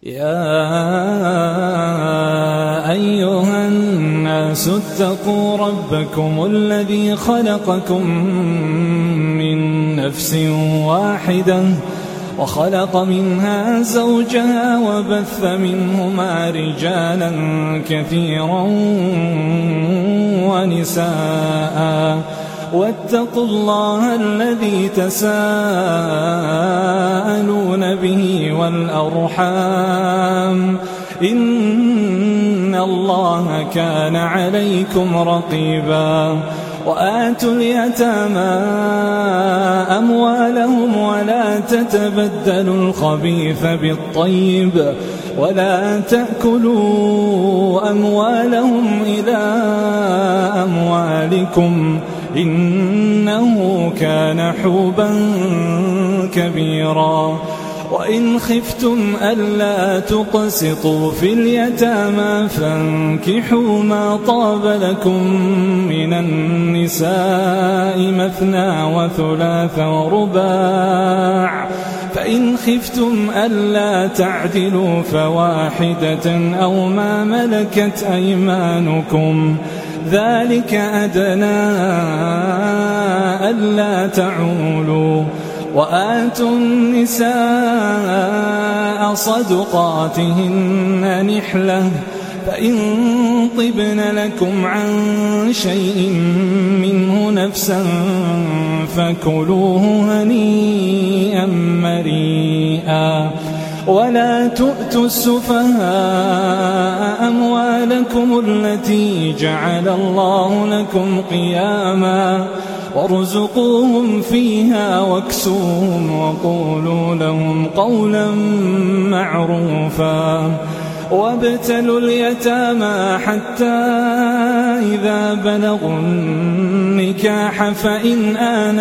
يا أيها الناس اتقوا ربكم الذي خلقكم من نفس واحدة وخلق منها زوجها وبث منهما رجالا كثيرا ونساء واتقوا الله الذي تساءلون به والأرحام إن الله كان عليكم رقيبا وآتوا اليتامى أموالهم ولا تتبدلوا الخبيث بالطيب ولا تأكلوا أموالهم إلى أموالكم إنه كان حوبا كبيرا وإن خفتم ألا تقسطوا في اليتامى فانكحوا ما طاب لكم من النساء مثنى وثلاث ورباع فإن خفتم ألا تعدلوا فواحدة أو ما ملكت أيمانكم ذلك أدنى ألا تعولوا وآتوا النساء صدقاتهن نحلة فإن طبن لكم عن شيء منه نفسا فكلوه هنيئا مريئا ولا تؤتوا السفهاء أموالكم التي جعل الله لكم قياما وارزقوهم فيها واكسوهم وقولوا لهم قولا معروفا وابتلوا اليتامى حتى إذا بلغوا النكاح فإن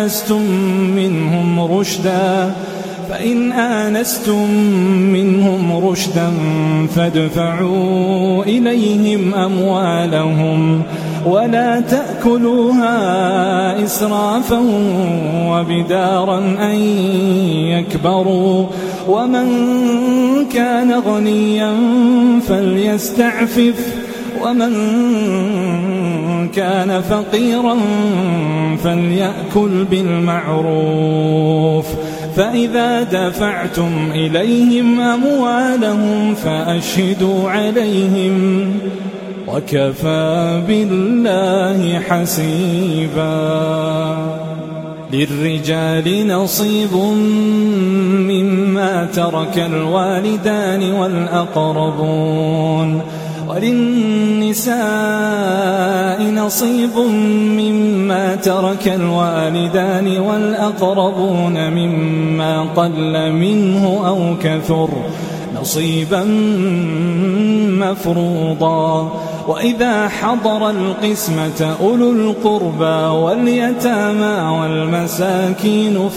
آنستم منهم رشدا فادفعوا إليهم أموالهم ولا تأكلوها إسرافا وبدارا أن يكبروا ومن كان غنيا فليستعفف ومن كان فقيرا فليأكل بالمعروف فإذا دفعتم إليهم أموالهم فأشهدوا عليهم وكفى بالله حسيبا للرجال نصيب مما ترك الوالدان والأقربون وللنساء نصيب مما ترك الوالدان والأقربون مما قل منه أو كثر نصيبا مفروضا وإذا حضر القسمة أولو القربى واليتامى والمساكين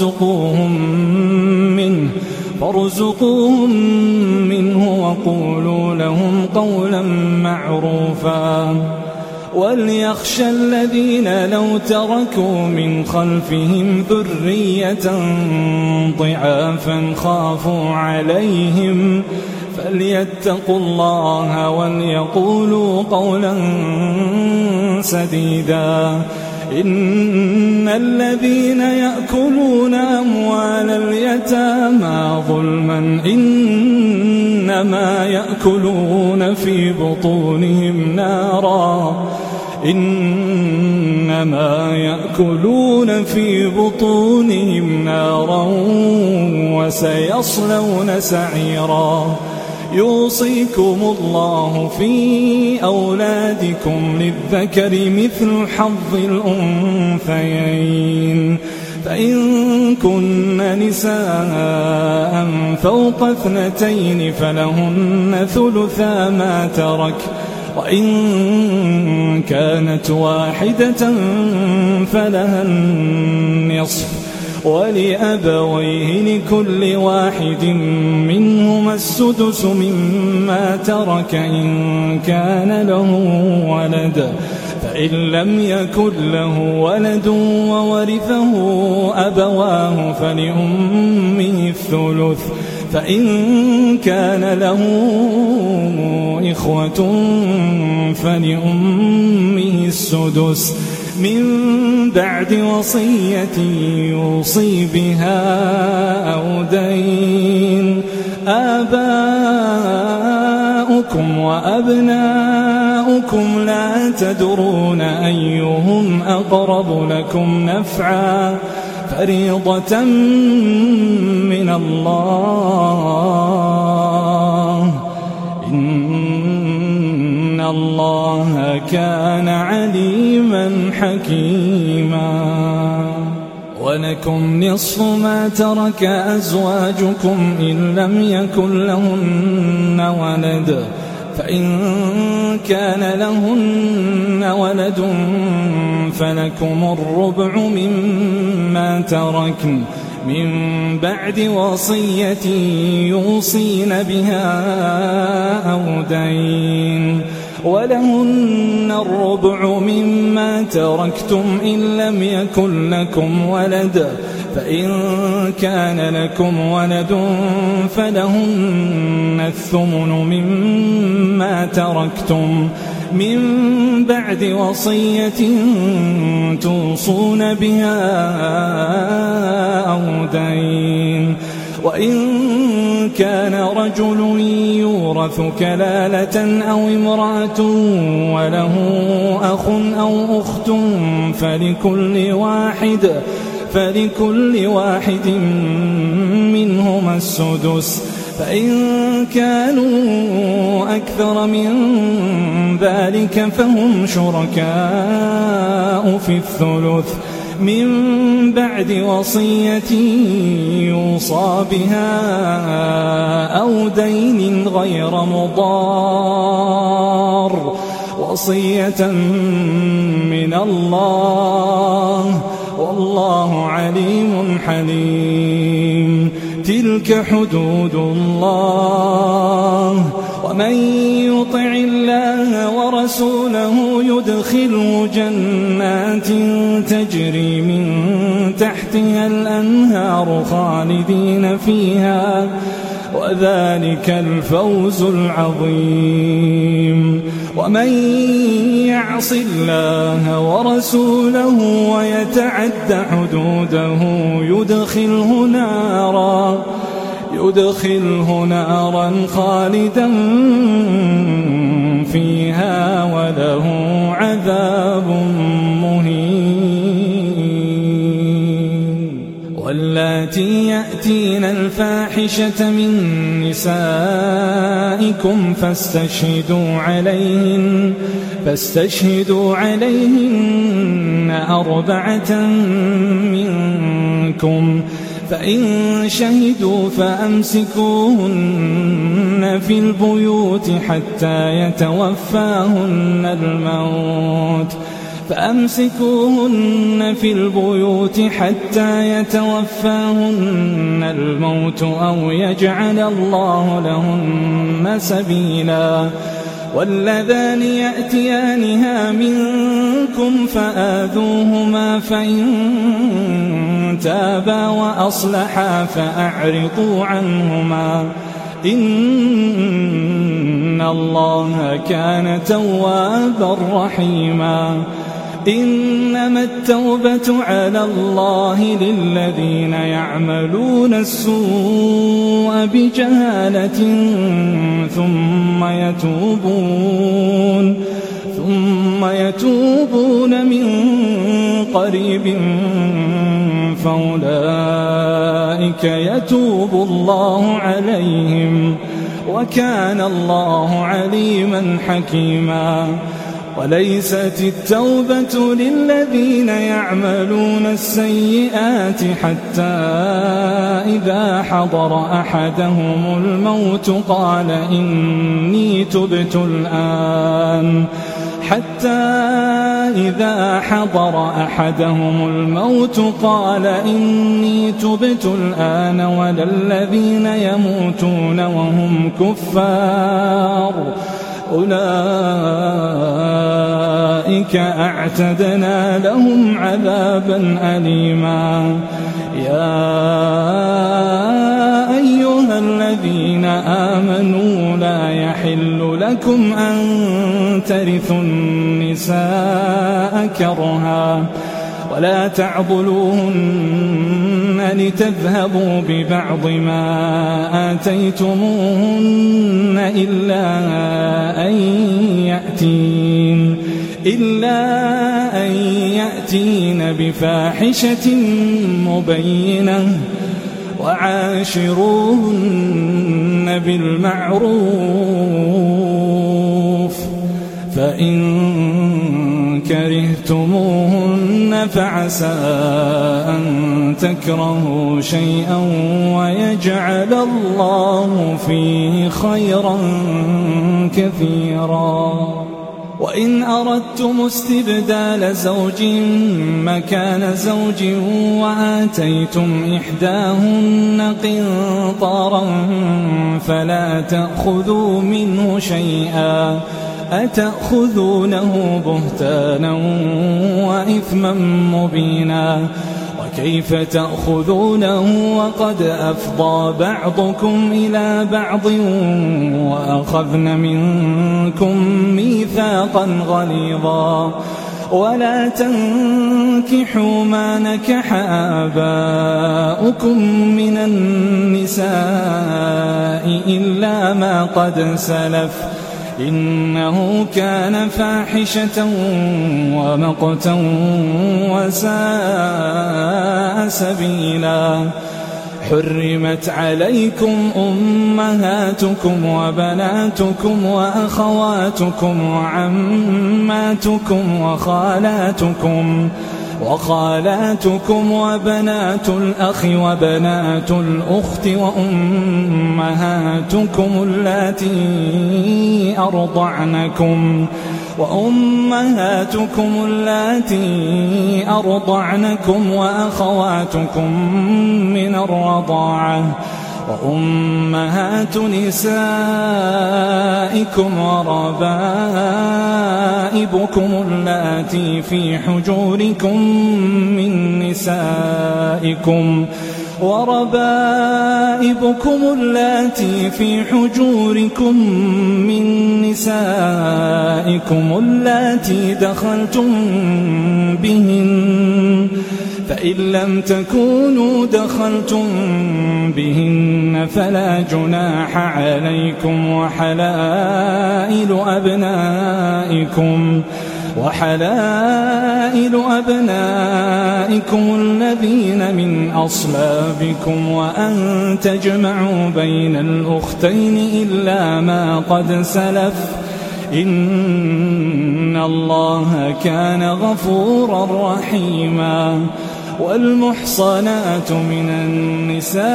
فارزقوهم منه وقولوا لهم قولا معروفا وليخشى الذين لو تركوا من خلفهم ذرية ضعافا خافوا عليهم فليتقوا الله وليقولوا قولا سديدا إن الذين يأكلون أموال اليتامى ظلما إنما يأكلون في بطونهم نارا وسيصلون سعيرا يوصيكم الله في أولادكم للذكر مثل حظ الأنثيين فإن كن نساء فوق 2 فلهن ثلثا ما ترك وإن كانت واحدة فلها النصف ولأبويه لكل واحد منهما السدس مما ترك إن كان له ولد فإن لم يكن له ولد وورثه أبواه فلأمه الثلث فإن كان له إخوة فلأمه السدس من بعد وصية يوصي بها أو دين. آباؤكم وأبناؤكم لا تدرون أيهم أقرب لكم نفعا فريضة من الله إن الله كان عليما حكيما. ولكم نصف ما ترك أزواجكم إن لم يكن لهن ولد فإن كان لهن ولد فلكم الربع مما تركن من بعد وصية يوصين بها أو دين. ولهن الربع مما تركتم إن لم يكن لكم ولد فإن كان لكم ولد فلهن الثمن مما تركتم من بعد وصية توصون بها أو دين. وإن كان رجل يورث كلالة أو امرأة وله أخ أو أخت فلكل واحد منهما السدس فإن كانوا أكثر من ذلك فهم شركاء في الثلث من بعد وصية يوصى بها أو دين غير مضار وصية من الله والله عليم حليم. تلك حدود الله ومن يطع الله ورسوله يدخله جنات تجري من تحتها الأنهار خالدين فيها وذلك الفوز العظيم. ومن يعص الله ورسوله ويتعد حدوده يدخله نارا خالدا فيها وله عذاب مهين. واللاتي يأتين الفاحشة من نسائكم فاستشهدوا عليهن 4 منكم فإن شهدوا فأمسكوهن في البيوت حتى يتوفاهن الموت أو يجعل الله لهن سبيلا. واللذان يأتيانها منكم فآذوهما فإن تابا وأصلحا فأعرضوا عنهما إن الله كان توابا رحيما. إنما التوبة على الله للذين يعملون السوء بجهالة ثم يتوبون من قريب فأولئك يتوب الله عليهم وكان الله عليما حكيما. وليست التوبة للذين يعملون السيئات حتى إذا حضر أحدهم الموت قال إني تبت الآن ولا الذين يموتون وهم كفار أولئك أعتدنا لهم عذابا أليما. يا أيها أيها الذين آمنوا لا يحل لكم أن ترثوا النساء كرها ولا تعضلوهن لتذهبوا ببعض ما آتيتموهن إلا أن يأتين بفاحشة مبينة وعاشروهن بالمعروف فإن كرهتموهن فعسى أن تكرهوا شيئا ويجعل الله فيه خيرا كثيرا. وإن أردتم استبدال زوج مكان زوج وآتيتم إحداهن قنطارا فلا تأخذوا منه شيئا أتأخذونه بهتانا وإثما مبينا وكيف تأخذونه وقد أفضى بعضكم إلى بعض وأخذن منكم ميثاقا غليظا ولا تنكحوا ما نكح آباؤكم من النساء إلا ما قد سلف إنه كان فاحشة ومقتا وساء سبيلا. حرمت عليكم أمهاتكم وبناتكم وأخواتكم وعماتكم وخالاتكم وبنات الأخ وبنات الأخت وأمهاتكم اللاتي أرضعنكم وأخواتكم من الرضاعة وأمهات نسائكم وربائبكم اللاتي في حجوركم من نسائكم اللاتي دخلتم بهن فإن لم تكونوا دخلتم بهن فلا جناح عليكم وحلائل أبنائكم الذين من أصلابكم وأن تجمعوا بين الأختين إلا ما قد سلف إن الله كان غفورا رحيما. والمحصنات من النساء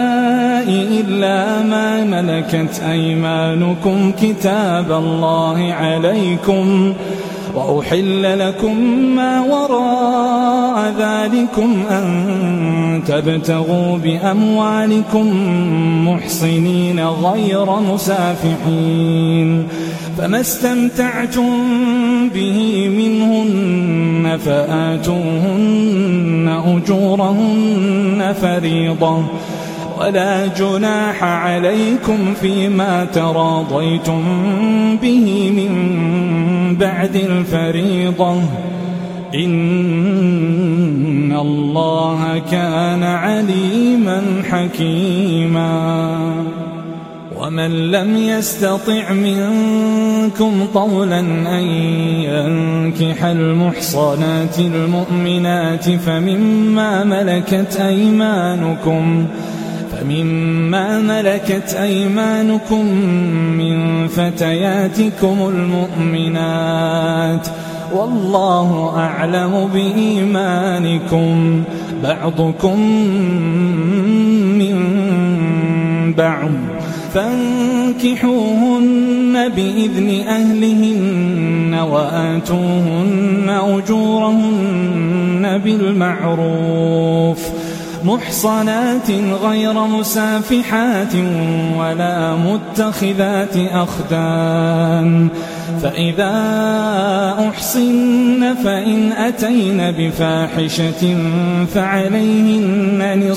إلا ما ملكت أيمانكم كتاب الله عليكم وأحل لكم ما وراء ذلكم أن تبتغوا بأموالكم محصنين غير مسافحين فما استمتعتم به منهن فآتوهن أجورهن فريضة ولا جناح عليكم فيما تراضيتم به من بعد الفريضة إن الله كان عليما حكيما. ومن لم يستطع منكم طولا أن ينكح المحصنات المؤمنات فمما ملكت أيمانكم من فتياتكم المؤمنات والله أعلم بإيمانكم بعضكم من بعض فانكحوهن بإذن أهلهن وآتوهن أجورهن بالمعروف محصنات غير مسافحات ولا متخذات أخدان فإذا أحصن فإن أتين بفاحشة فعليهن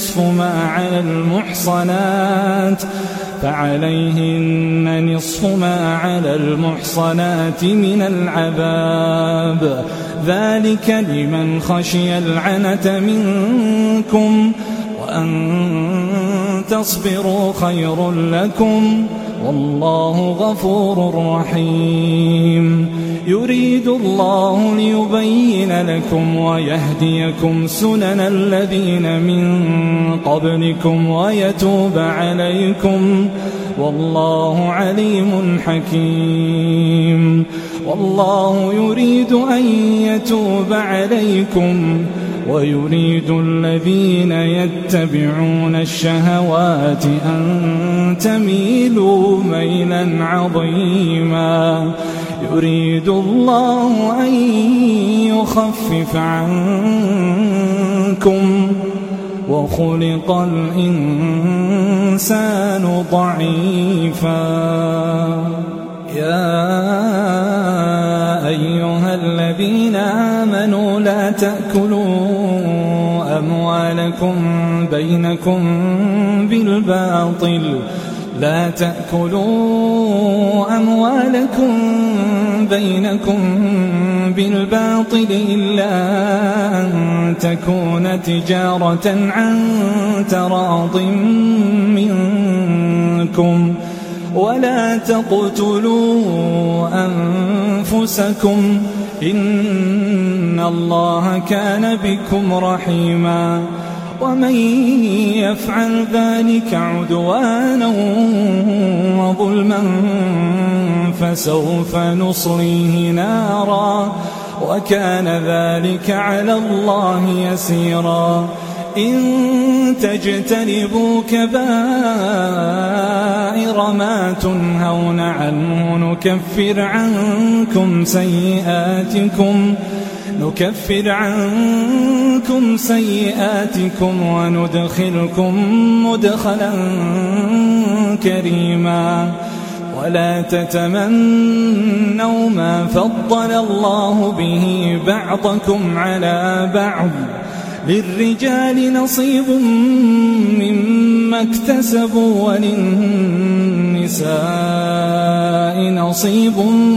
نصف ما على المحصنات من العذاب ذلك لمن خشي العنة منكم وأن تصبروا خير لكم والله غفور رحيم يريد الله ليبين لكم ويهديكم سنن الذين من قبلكم ويتوب عليكم والله عليم حكيم والله يريد أن يتوب عليكم ويريد الذين يتبعون الشهوات أن تميلوا ميلا عظيما يريد الله أن يخفف عنكم وخلق الإنسان ضعيفا يا أيها الذين آمنوا لا تأكلوا أموالكم بينكم بالباطل إلا أن تكون تجارة عن تراض منكم ولا تقتلوا أنفسكم إن الله كان بكم رحيما ومن يفعل ذلك عدوانا وظلما فسوف نصليه نارا وكان ذلك على الله يسيرا إن تجتنبوا كبائر ما تنهون عنه نكفر عنكم سيئاتكم وندخلكم مدخلا كريما ولا تتمنوا ما فضل الله به بعضكم على بعض للرجال نصيب مما اكتسبوا وللنساء نصيب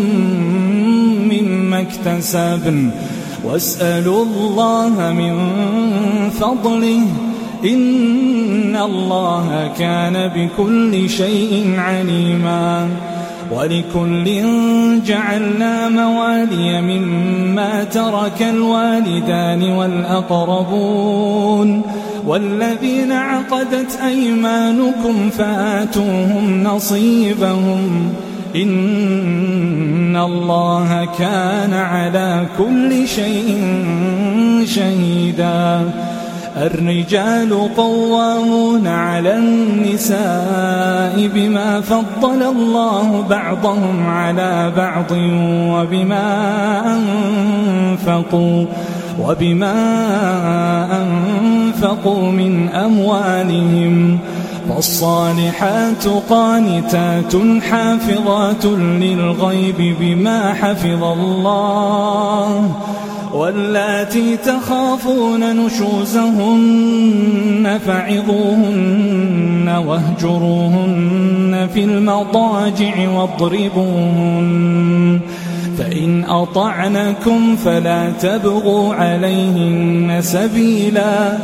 مما اكتسبن واسألوا الله من فضله إن الله كان بكل شيء عليما ولكل جعلنا موالي مما ترك الوالدان والأقربون والذين عقدت أيمانكم فآتوهم نصيبهم إن الله كان على كل شيء شهيدا الرجال قوامون على النساء بما فضل الله بعضهم على بعض وبما أنفقوا من أموالهم فالصالحات قانتات حافظات للغيب بما حفظ الله واللاتي تخافون نشوزهن فعظوهن واهجروهن في المضاجع واضربوهن فإن أطعنكم فلا تبغوا عليهن سبيلا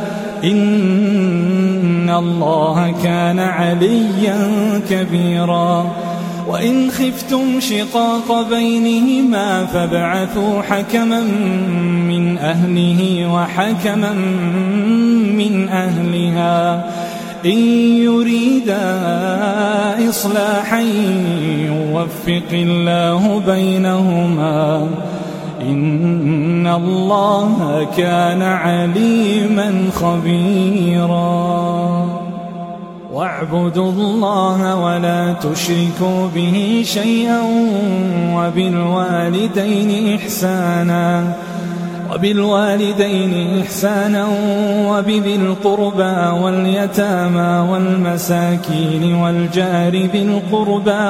إن الله كان عليا كبيرا وإن خفتم شقاق بينهما فابعثوا حكما من أهله وحكما من أهلها إن يريدا إصلاحا يوفق الله بينهما إن الله كان عليما خبيرا واعبدوا الله ولا تشركوا به شيئا وبالوالدين إحسانا وبالوالدين إحسانا وبذي القربى واليتامى والمساكين والجار ذي القربى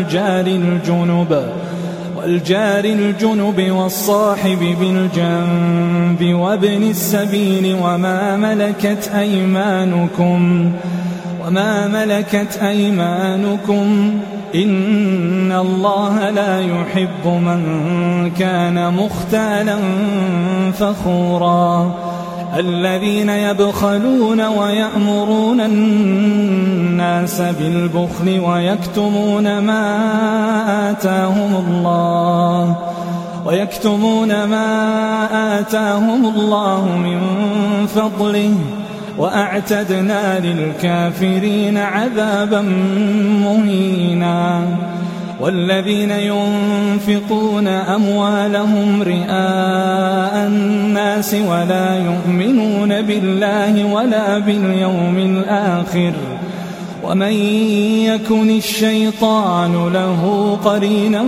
والجار الجنب والصاحب بالجنب وابن السبيل وما ملكت أيمانكم إن الله لا يحب من كان مختالا فخورا الذين يبخلون ويأمرون الناس بالبخل ويكتمون ما آتاهم الله من فضله وأعتدنا للكافرين عذابا مهينا والذين ينفقون أموالهم رئاء الناس ولا يؤمنون بالله ولا باليوم الآخر ومن يكن الشيطان له قرينا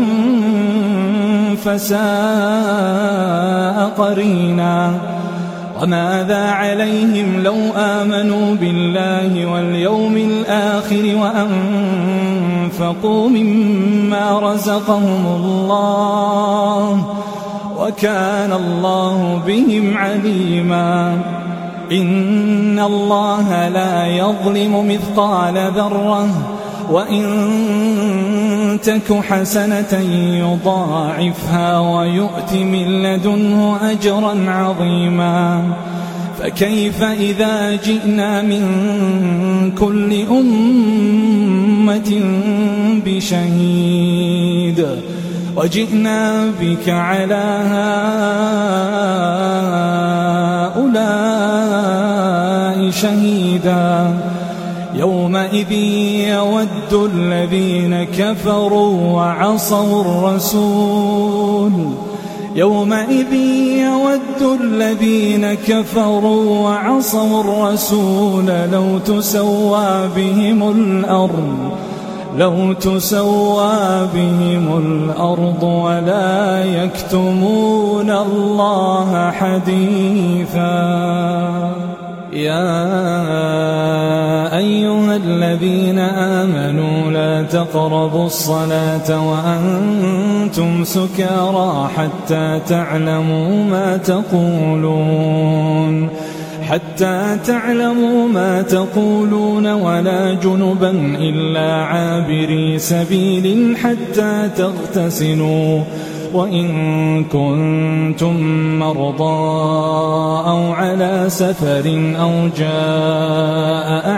فساء قرينا وماذا عليهم لو آمنوا بالله واليوم الآخر وأنفقوا مما رزقهم الله وكان الله بهم عليما إن الله لا يظلم مثقال ذرة وإن تك حسنة يضاعفها ويؤت من لدنه أجرا عظيما فكيف إذا جئنا من كل أمة بشهيد وجئنا بك على هؤلاء شهيدا يومئذ يود الذين كفروا وعصوا الرسول لو تسوى بهم الأرض ولا يكتمون الله حديثا يا أيها الذين آمنوا لا تقربوا الصلاة وأنتم سكارى حتى تعلموا ما تقولون ولا جنبا إلا عابري سبيل حتى تغتسلوا وإن كنتم مرضى أو على سفر أو جاء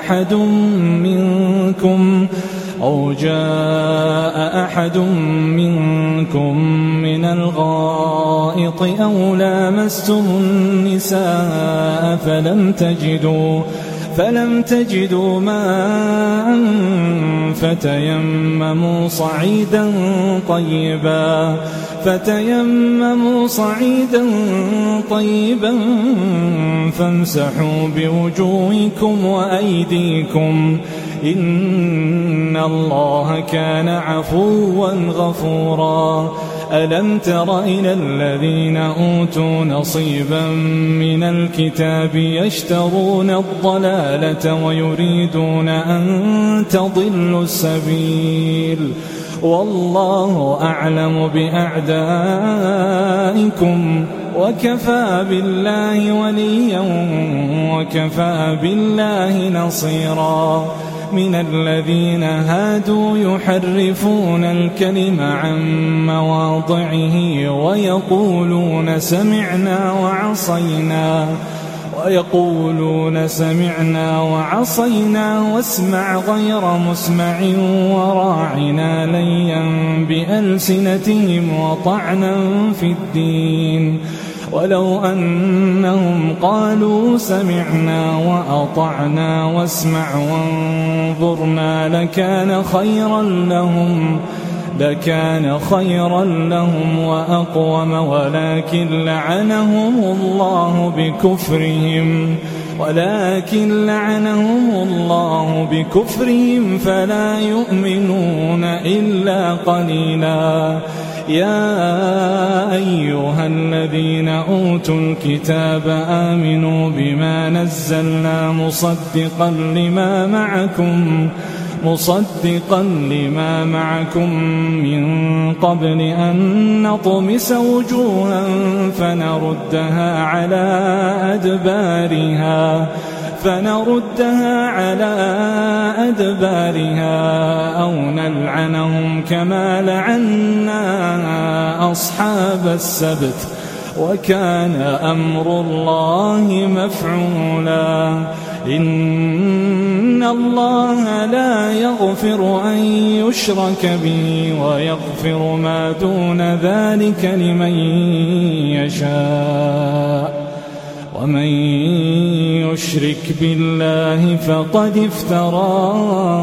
أحد منكم من الغائط أو لامستم النساء فلم تجدوا ماء فتيمموا صعيدا طيبا فامسحوا بوجوهكم وأيديكم إن الله كان عفوا غفورا ألم تر إلى الذين أوتوا نصيبا من الكتاب يشترون الضلالة ويريدون أن تضلوا السبيل والله أعلم بأعدائكم وكفى بالله وليا وكفى بالله نصيرا من الذين هادوا يحرفون الكلم عن مواضعه ويقولون سمعنا وعصينا واسمع غير مسمع وراعنا ليا بألسنتهم وطعنا في الدين ولو أنهم قالوا سمعنا وأطعنا واسمع وانظرنا لكان خيرا لهم وأقوم ولكن لعنهم الله بكفرهم فلا يؤمنون إلا قليلا يا أيها الذين أوتوا الكتاب آمنوا بما نزلنا مصدقا لما معكم من قبل أن نطمس وجوها فنردها على أدبارها أو نلعنهم كما لعنا أصحاب السبت وكان أمر الله مفعولا إن الله لا يغفر أن يشرك به ويغفر ما دون ذلك لمن يشاء ومن يشرك بالله فقد افترى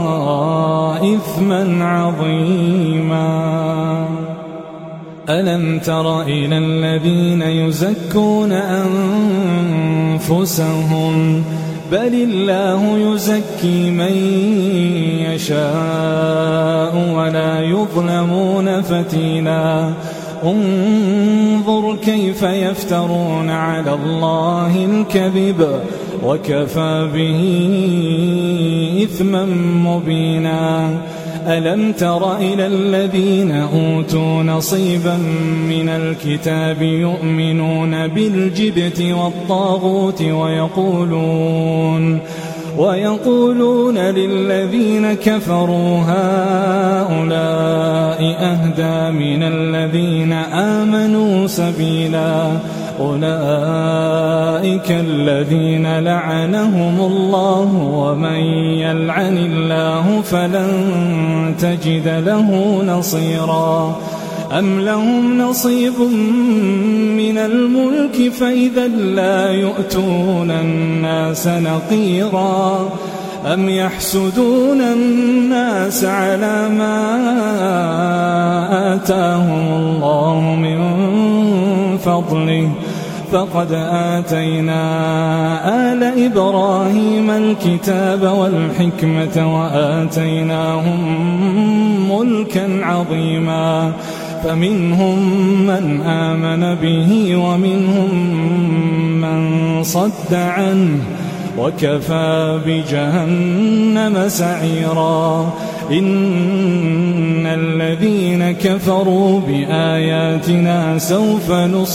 إثما عظيما ألم تر إلى الذين يزكون أنفسهم بل الله يزكي من يشاء ولا يظلمون فتيلا انظر كيف يفترون على الله الكذب وكفى به إثما مبينا ألم تر إلى الذين أوتوا نصيبا من الكتاب يؤمنون بالجبت والطاغوت ويقولون للذين كفروا هؤلاء أهدى من الذين آمنوا سبيلا أولئك الذين لعنهم الله ومن يلعن الله فلن تجد له نصيرا أم لهم نصيب من الملك فإذا لا يؤتون الناس نقيرا أم يحسدون الناس على ما آتاهم الله من فضله فقد آتينا آل إبراهيم الكتاب والحكمة وآتيناهم ملكا عظيما فمنهم من آمن به ومنهم من صد عنه وكفى بجهنم سعيرا إن الذين كفروا بآياتنا سوف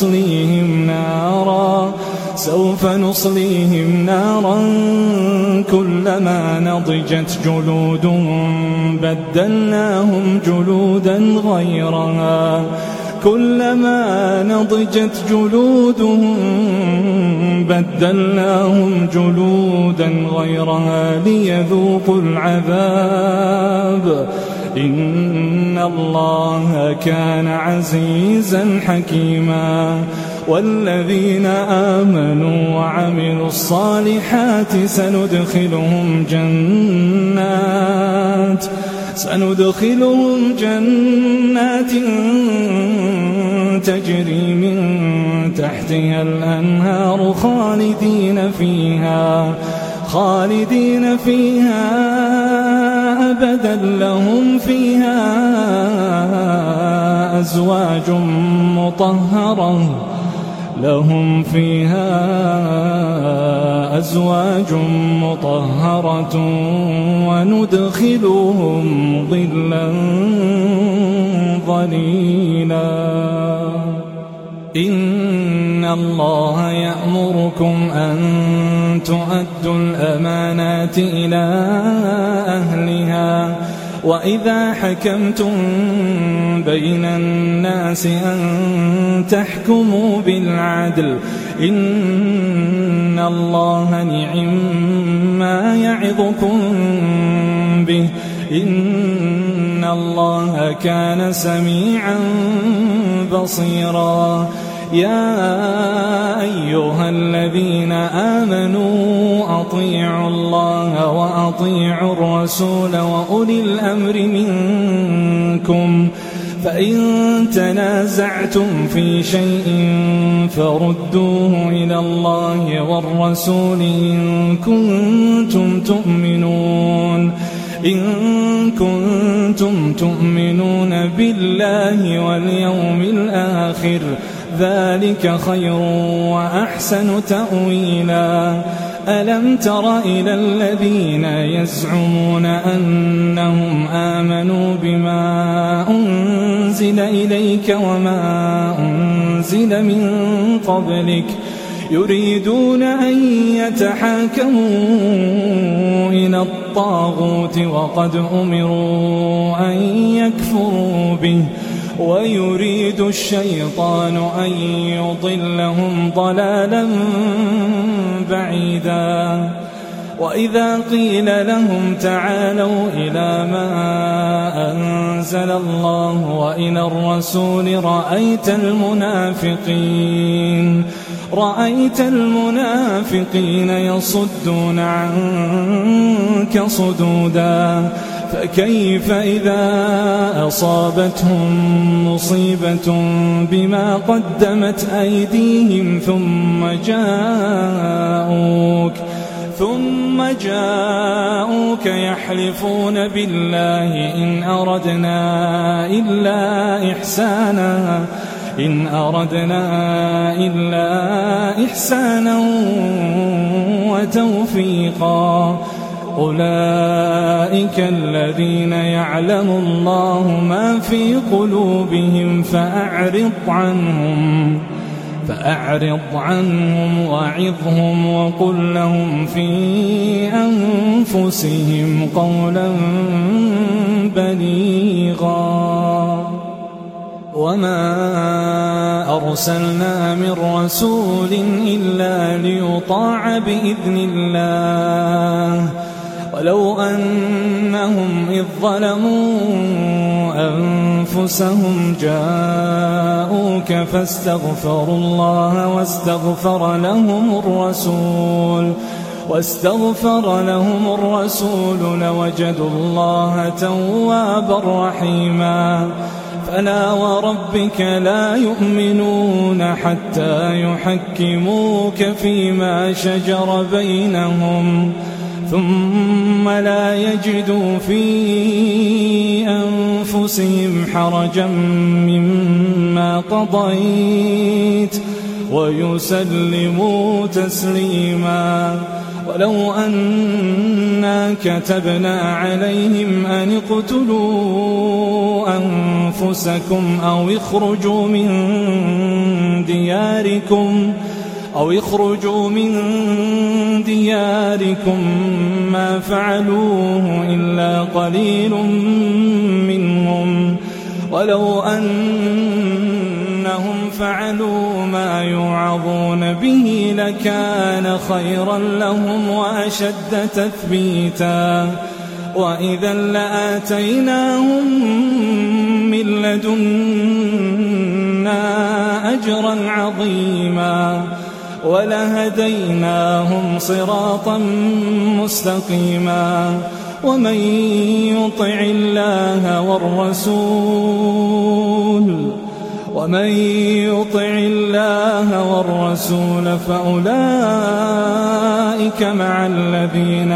نصليهم نارا كلما نضجت جلودهم بدلناهم جلودا غيرها ليذوقوا العذاب إن الله كان عزيزا حكيما والذين آمنوا وعملوا الصالحات سندخلهم جنات تجري من تحتها الأنهار خالدين فيها أبدا لهم فيها أزواج مطهرة وندخلهم ظلا ظليلا إن الله يأمركم أن تؤدوا الأمانات إلى أهلها وإذا حكمتم بين الناس أن تحكموا بالعدل إن الله نعما يعظكم به إن الله كان سميعا بصيرا يا أيها الذين آمنوا أطيعوا الله وأطيعوا الرسول وأولي الأمر منكم فإن تنازعتم في شيء فردوه إلى الله والرسول إن إن كنتم تؤمنون بالله واليوم الآخر ذلك خير وأحسن تأويلا ألم تر إلى الذين يزعمون أنهم آمنوا بما أنزل إليك وما أنزل من قبلك يريدون أن يتحاكموا إلى الطاغوت وقد أمروا أن يكفروا به ويريد الشيطان أن يضلهم ضلالا بعيدا وإذا قيل لهم تعالوا إلى ما أنزل الله وإلى الرسول رأيت المنافقين يصدون عنك صدودا فكيف إذا أصابتهم مصيبة بما قدمت أيديهم ثم جاءوك يحلفون بالله إن أردنا إلا إحسانا وتوفيقا أولئك الذين يعلم الله ما في قلوبهم فأعرض عنهم وعظهم وقل لهم في أنفسهم قولا بليغا وما أرسلنا من رسول إلا ليطاع بإذن الله ولو أنهم إذ ظلموا أنفسهم جاءوك فاستغفروا الله واستغفر لهم الرسول لوجدوا الله توابا رحيما فلا وربك لا يؤمنون حتى يحكموك فيما شجر بينهم ثم لا يجدوا في أنفسهم حرجا مما قضيت ويسلموا تسليما ولو أنا كتبنا عليهم أن اقتلوا أنفسكم أو اخرجوا من دياركم ما فعلوه إلا قليل منهم ولو أنهم فعلوا ما يوعظون به لكان خيرا لهم وأشد تثبيتا وإذا لآتيناهم من لدنا أجرا عظيما ولهديناهم صراطا مستقيما ومن يطع الله والرسول فأولئك مع الذين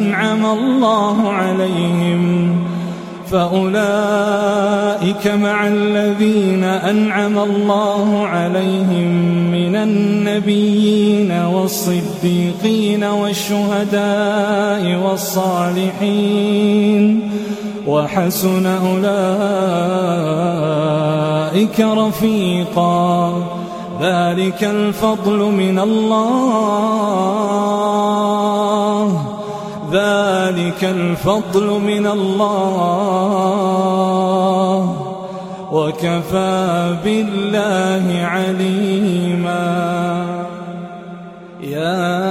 أنعم الله عليهم من النبيين والصديقين والشهداء والصالحين وحسن أولئك رفيقا ذلك الفضل من الله وكفى بالله عليما يا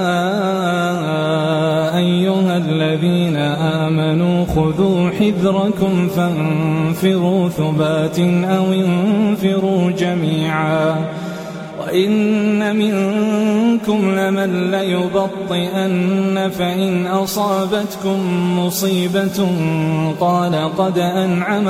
أيها الذين آمنوا خذوا حذركم فانفروا ثبات أو انفروا جميعا وإن منكم لمن ليبطئن فإن أصابتكم مصيبة قال قد أنعم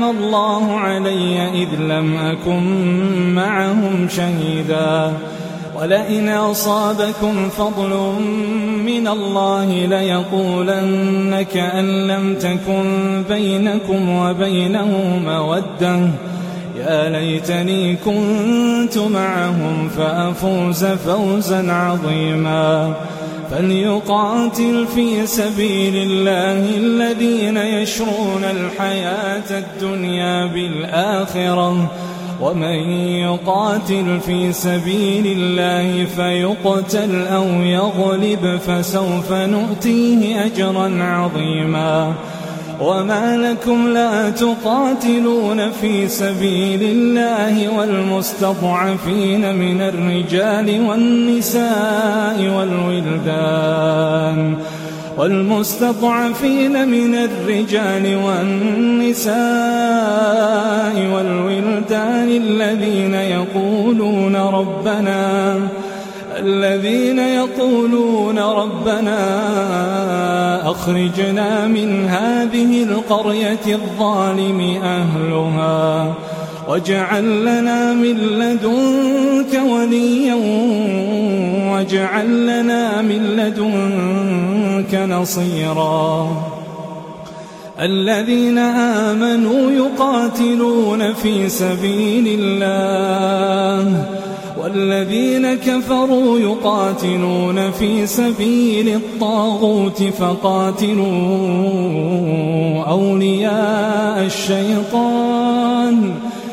الله علي إذ لم أكن معهم شهيدا ولئن أصابكم فضل من الله ليقولن كأن لم تكن بينكم وبينه مودة يا ليتني كنت معهم فأفوز فوزا عظيما فليقاتل في سبيل الله الذين يشرون الحياة الدنيا بالآخرة ومن يقاتل في سبيل الله فيقتل أو يغلب فسوف نؤتيه أجرا عظيما وما لكم لا تقاتلون في سبيل الله والمستضعفين من الرجال والنساء والولدان الذين يقولون ربنا أخرجنا من هذه القرية الظالم أهلها واجعل لنا من لدنك وليا واجعل لنا من لدنك نصيرا الذين آمنوا يقاتلون في سبيل الله والذين كفروا يقاتلون في سبيل الطاغوت فقاتلوا أولياء الشيطان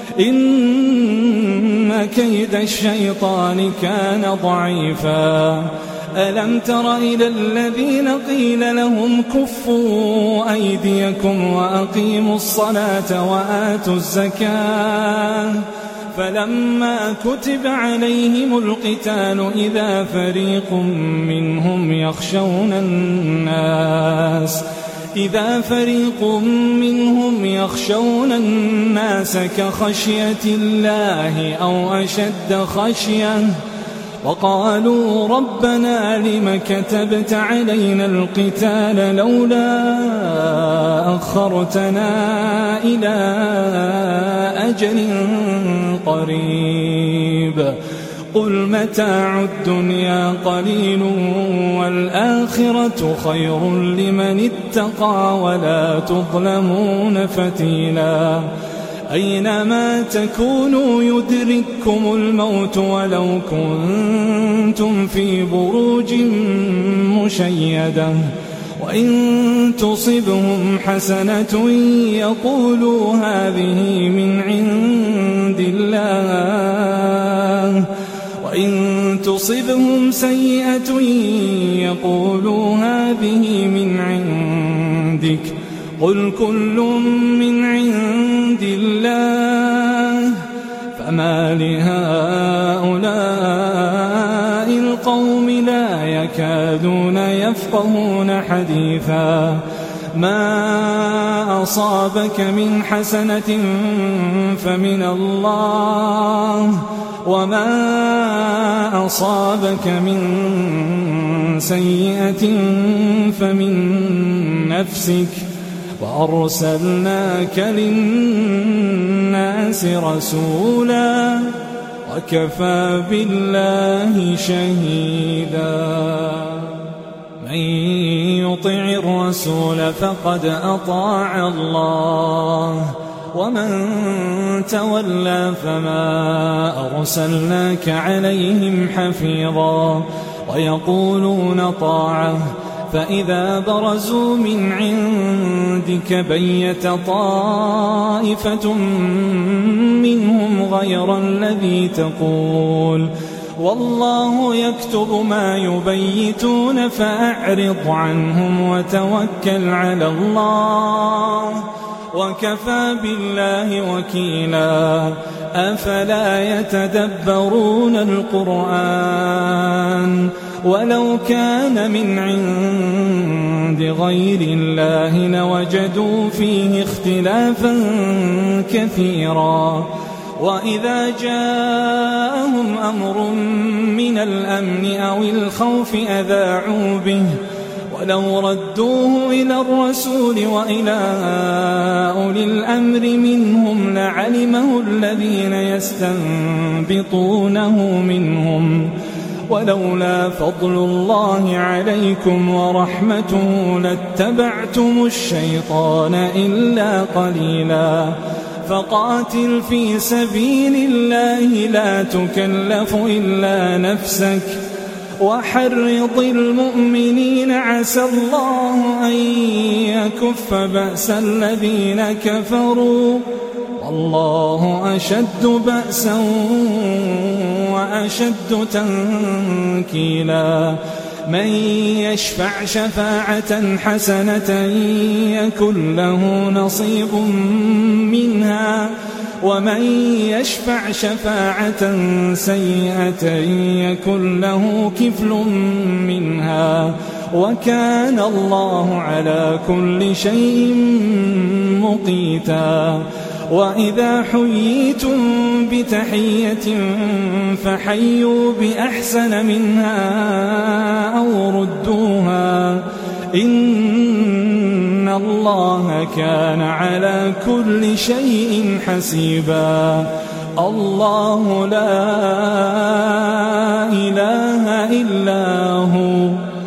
إن كيد الشيطان كان ضعيفا ألم تر إلى الذين قيل لهم كفوا أيديكم وأقيموا الصلاة وآتوا الزكاة فلما كتب عليهم القتال إذا فريق منهم يخشون الناس كخشية الله أو أشد خشية وقالوا ربنا لم كتبت علينا القتال لولا أخرتنا إلى أجل قريب قل متاع الدنيا قليل والآخرة خير لمن اتقى ولا تظلمون فتيلا أينما تكونوا يدرككم الموت ولو كنتم في بروج مشيدة وإن تصبهم حسنة يقولوا هذه من عند الله وإن تصبهم سيئة يقولوا هذه من عندك قل كل من عند الله فما لهؤلاء القوم لا يكادون يفقهون حديثا ما أصابك من حسنة فمن الله وما أصابك من سيئة فمن نفسك وأرسلناك للناس رسولا وكفى بالله شهيدا من يطع الرسول فقد أطاع الله ومن تولى فما أرسلناك عليهم حفيظا ويقولون طاعة فإذا برزوا من عندك بيت طائفة منهم غير الذي تقول والله يكتب ما يبيتون فأعرض عنهم وتوكل على الله وكفى بالله وكيلا أفلا يتدبرون القرآن ولو كان من عند غير الله لوجدوا فيه اختلافا كثيرا وإذا جاءهم أمر من الأمن أو الخوف أذاعوا به ولو ردوه إلى الرسول وإلى أولي الأمر منهم لعلمه الذين يستنبطونه منهم ولولا فضل الله عليكم ورحمته لاتبعتم الشيطان إلا قليلا فقاتل في سبيل الله لا تكلف إلا نفسك وحرض المؤمنين عسى الله أن يكف بأس الذين كفروا والله أشد بأسا وأشد تنكيلا من يشفع شفاعة حسنة يكن له نصيب منها ومن يشفع شفاعة سيئة يكن له كفل منها وكان الله على كل شيء مقيتا وإذا حييتم بتحية فحيوا بأحسن منها أو ردوها إن الله كان على كل شيء حسيبا الله لا إله إلا هو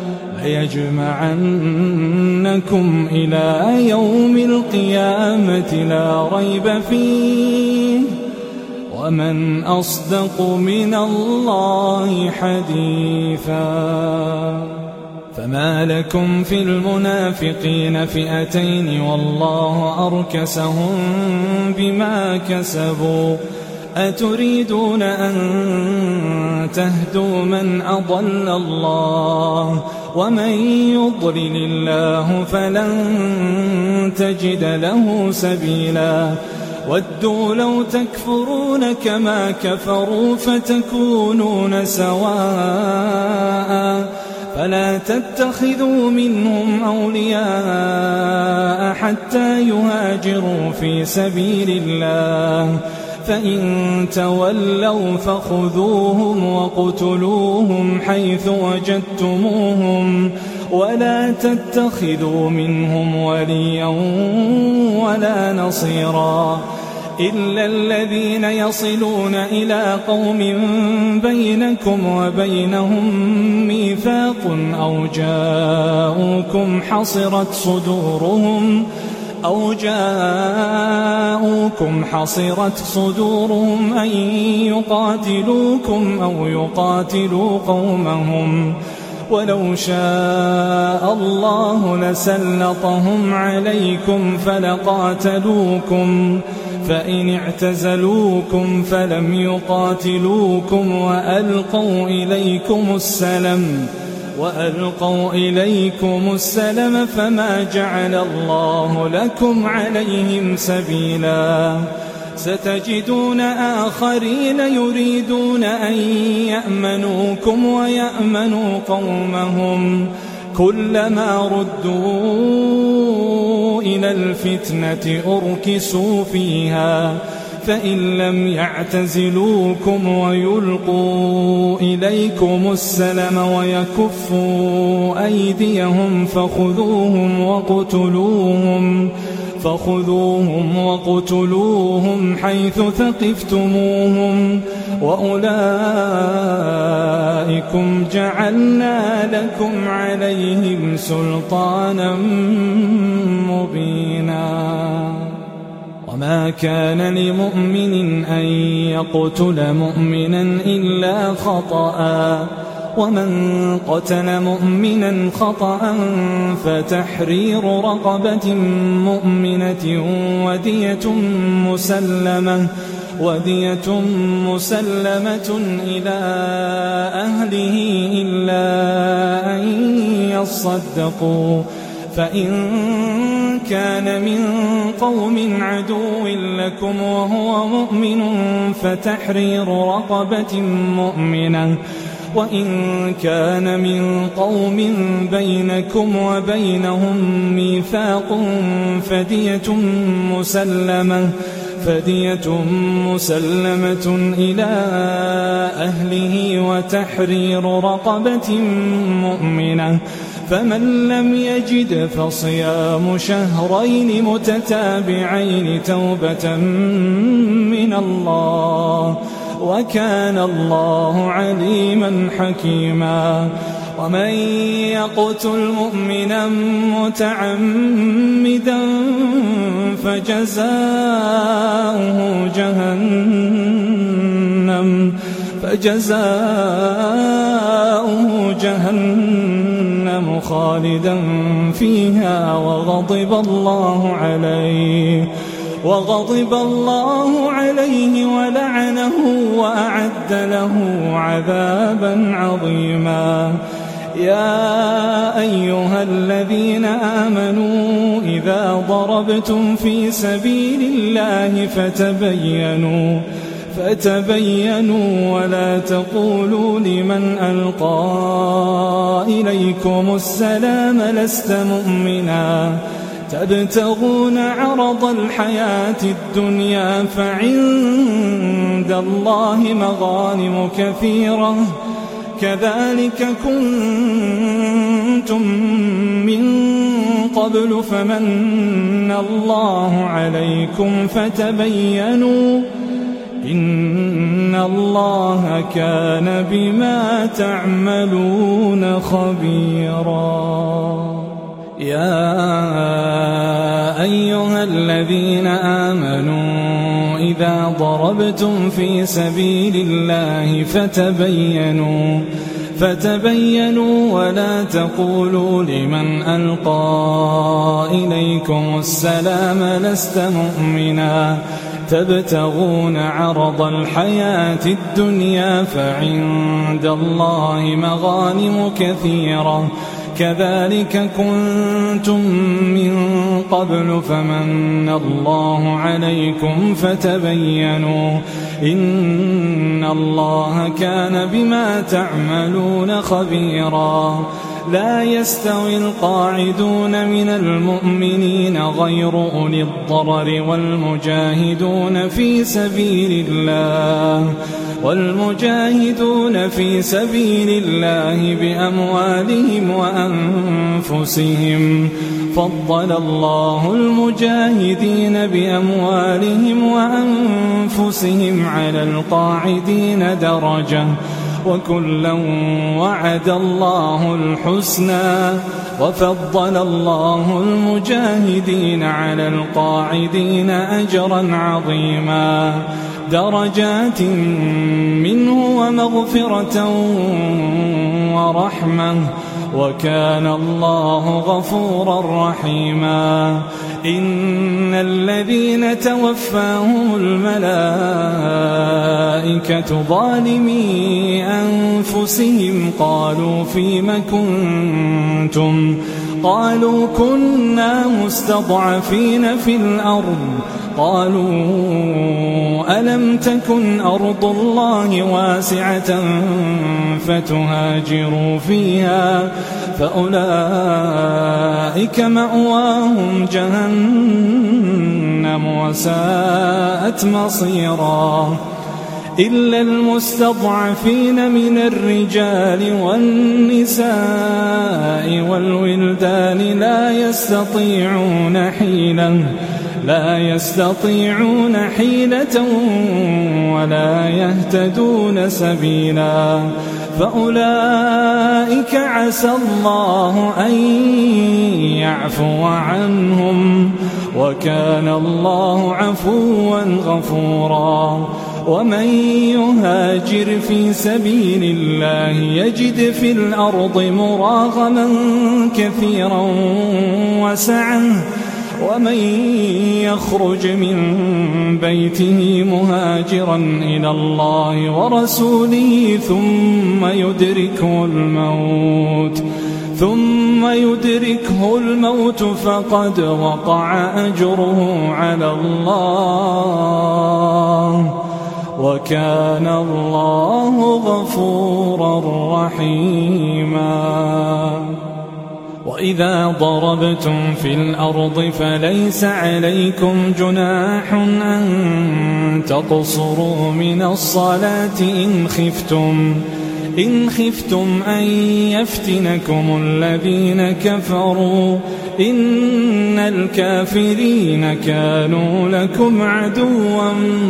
ليجمعنكم إلى يوم القيامة لا ريب فيه ومن أصدق من الله حديثا فما لكم في المنافقين فئتين والله أركسهم بما كسبوا أتريدون أن تهدوا من أضل الله ومن يضلل الله فلن تجد له سبيلا ودوا لو تكفرون كما كفروا فتكونون سواء فلا تتخذوا منهم أولياء حتى يهاجروا في سبيل الله فإن تولوا فخذوهم وقتلوهم حيث وجدتموهم ولا تتخذوا منهم وليا ولا نصيرا إلا الذين يصلون إلى قوم بينكم وبينهم ميثاق أو جاءوكم حصرت صدورهم أن يقاتلوكم أو يقاتلوا قومهم ولو شاء الله لسلطهم عليكم فلقاتلوكم فإن اعتزلوكم فلم يقاتلوكم وألقوا إليكم السلم فما جعل الله لكم عليهم سبيلا ستجدون آخرين يريدون أن يأمنوكم ويأمنوا قومهم كلما ردوا إلى الفتنة أركسوا فيها فإن لم يعتزلوكم ويلقوا إليكم السلم ويكفوا أيديهم فخذوهم وقتلوهم حيث ثقفتموهم وأولئكم جعلنا لكم عليهم سلطانا مبينا وما كان لمؤمن أن يقتل مؤمنا إلا خطأ ومن قتل مؤمنا خطأ فتحرير رقبة مؤمنة ودية مسلمة إلى أهله إلا أن يصدقوا فإن كان من قوم عدو لكم وهو مؤمن فتحرير رقبة مؤمنة وإن كان من قوم بينكم وبينهم ميثاق فدية مسلمة إلى أهله وتحرير رقبة مؤمنة فمن لم يجد فصيام شهرين متتابعين توبة من الله وكان الله عليما حكيما. ومن يقتل مؤمنا متعمدا فجزاؤه جهنم خالدا فيها وغضب الله عليه ولعنه وأعد له عذابا عظيما. يا أيها الذين آمنوا إذا ضربتم في سبيل الله فتبينوا ولا تقولوا لمن ألقى إليكم السلام لست مؤمنا تبتغون عرض الحياة الدنيا فعند الله مغانم كثيرة كذلك كنتم من قبل فمن الله عليكم فتبينوا إن الله كان بما تعملون خبيرا. يا أيها الذين آمنوا إذا ضربتم في سبيل الله فتبينوا ولا تقولوا لمن ألقى إليكم السلام لست مؤمنا تبتغون عرض الحياة الدنيا فعند الله مغانم كثيرة كذلك كنتم من قبل فمن الله عليكم فتبينوا إن الله كان بما تعملون خبيرا. لا يستوي القاعدون من المؤمنين غير أولي الضرر والمجاهدون في سبيل الله بأموالهم وأنفسهم فضل الله المجاهدين بأموالهم وأنفسهم على القاعدين درجة وكلا وعد الله الحسنى وفضل الله المجاهدين على القاعدين أجرا عظيما درجات منه ومغفرة ورحمة وكان الله غفورا رحيما. إن الذين توفاهم الملائكة ظالمي أنفسهم قالوا فيم كنتم قالوا كنا مستضعفين في الأرض قالوا ألم تكن أرض الله واسعة فتهاجروا فيها فأولئك مأواهم جهنم وساءت مصيرا. إلا المستضعفين من الرجال والنساء والولدان لا يستطيعون حيلة ولا يهتدون سبيلا فأولئك عسى الله أن يعفو عنهم وكان الله عفوا غفورا. ومن يهاجر في سبيل الله يجد في الأرض مراغما كثيرا وسعة ومن يخرج من بيته مهاجرا إلى الله ورسوله ثم يدركه الموت فقد وقع أجره على الله وكان الله غفورا رحيما. وإذا ضربتم في الأرض فليس عليكم جناح إن خفتم أن يفتنكم الذين كفروا إن الكافرين كانوا لكم عدوا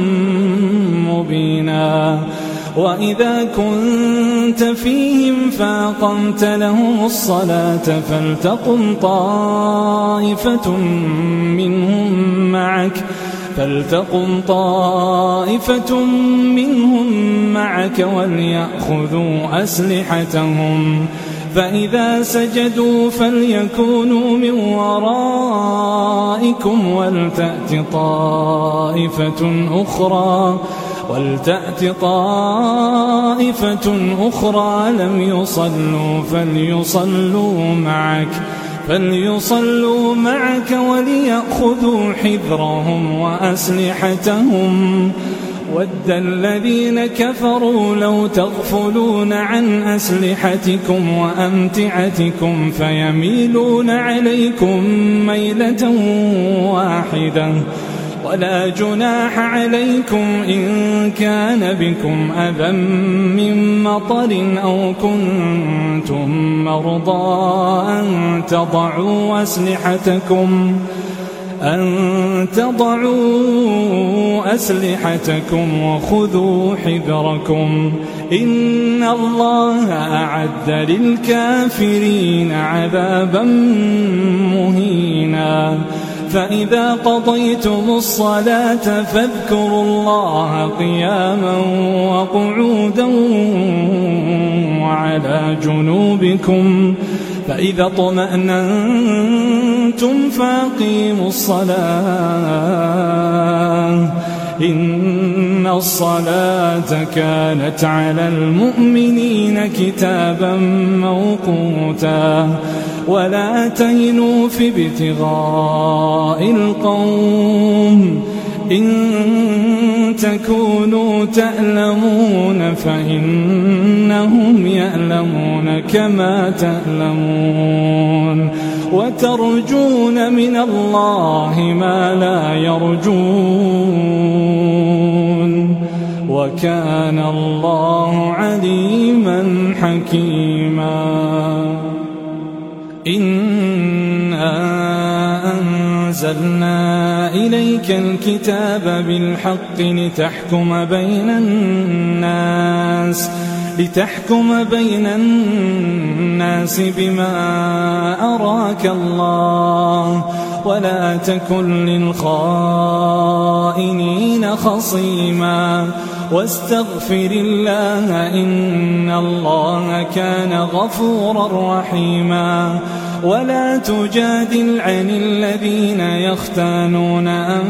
مبينا وإذا كنت فيهم فأقمت لهم الصلاة فلتقم طائفة منهم معك وليأخذوا أسلحتهم فإذا سجدوا فليكونوا من ورائكم ولتأت طائفة أخرى لم يصلوا فليصلوا معك وليأخذوا حذرهم وأسلحتهم ود الذين كفروا لو تغفلون عن أسلحتكم وأمتعتكم فيميلون عليكم ميلة واحدة ولا جناح عليكم إن كان بكم أذى من مطر أو كنتم مرضى أن تضعوا أسلحتكم وخذوا حذركم إن الله أعد للكافرين عذابا مهينا فإذا قضيتم الصلاة فاذكروا الله قياما وقعودا وعلى جنوبكم فإذا اطمأننتم فأقيموا الصلاة إن الصلاة كانت على المؤمنين كتابا موقوتا ولا تهنوا في ابتغاء القوم إن تكونوا تألمون فإنهم يألمون كما تألمون وترجون من الله ما لا يرجون وكان الله عليما حكيما إنا أنزلنا إليك الكتاب بالحق لتحكم بين الناس بما أراك الله ولا تكن للخائنين خصيما واستغفر الله إن الله كان غفورا رحيما ولا تجادل عن الذين يختانون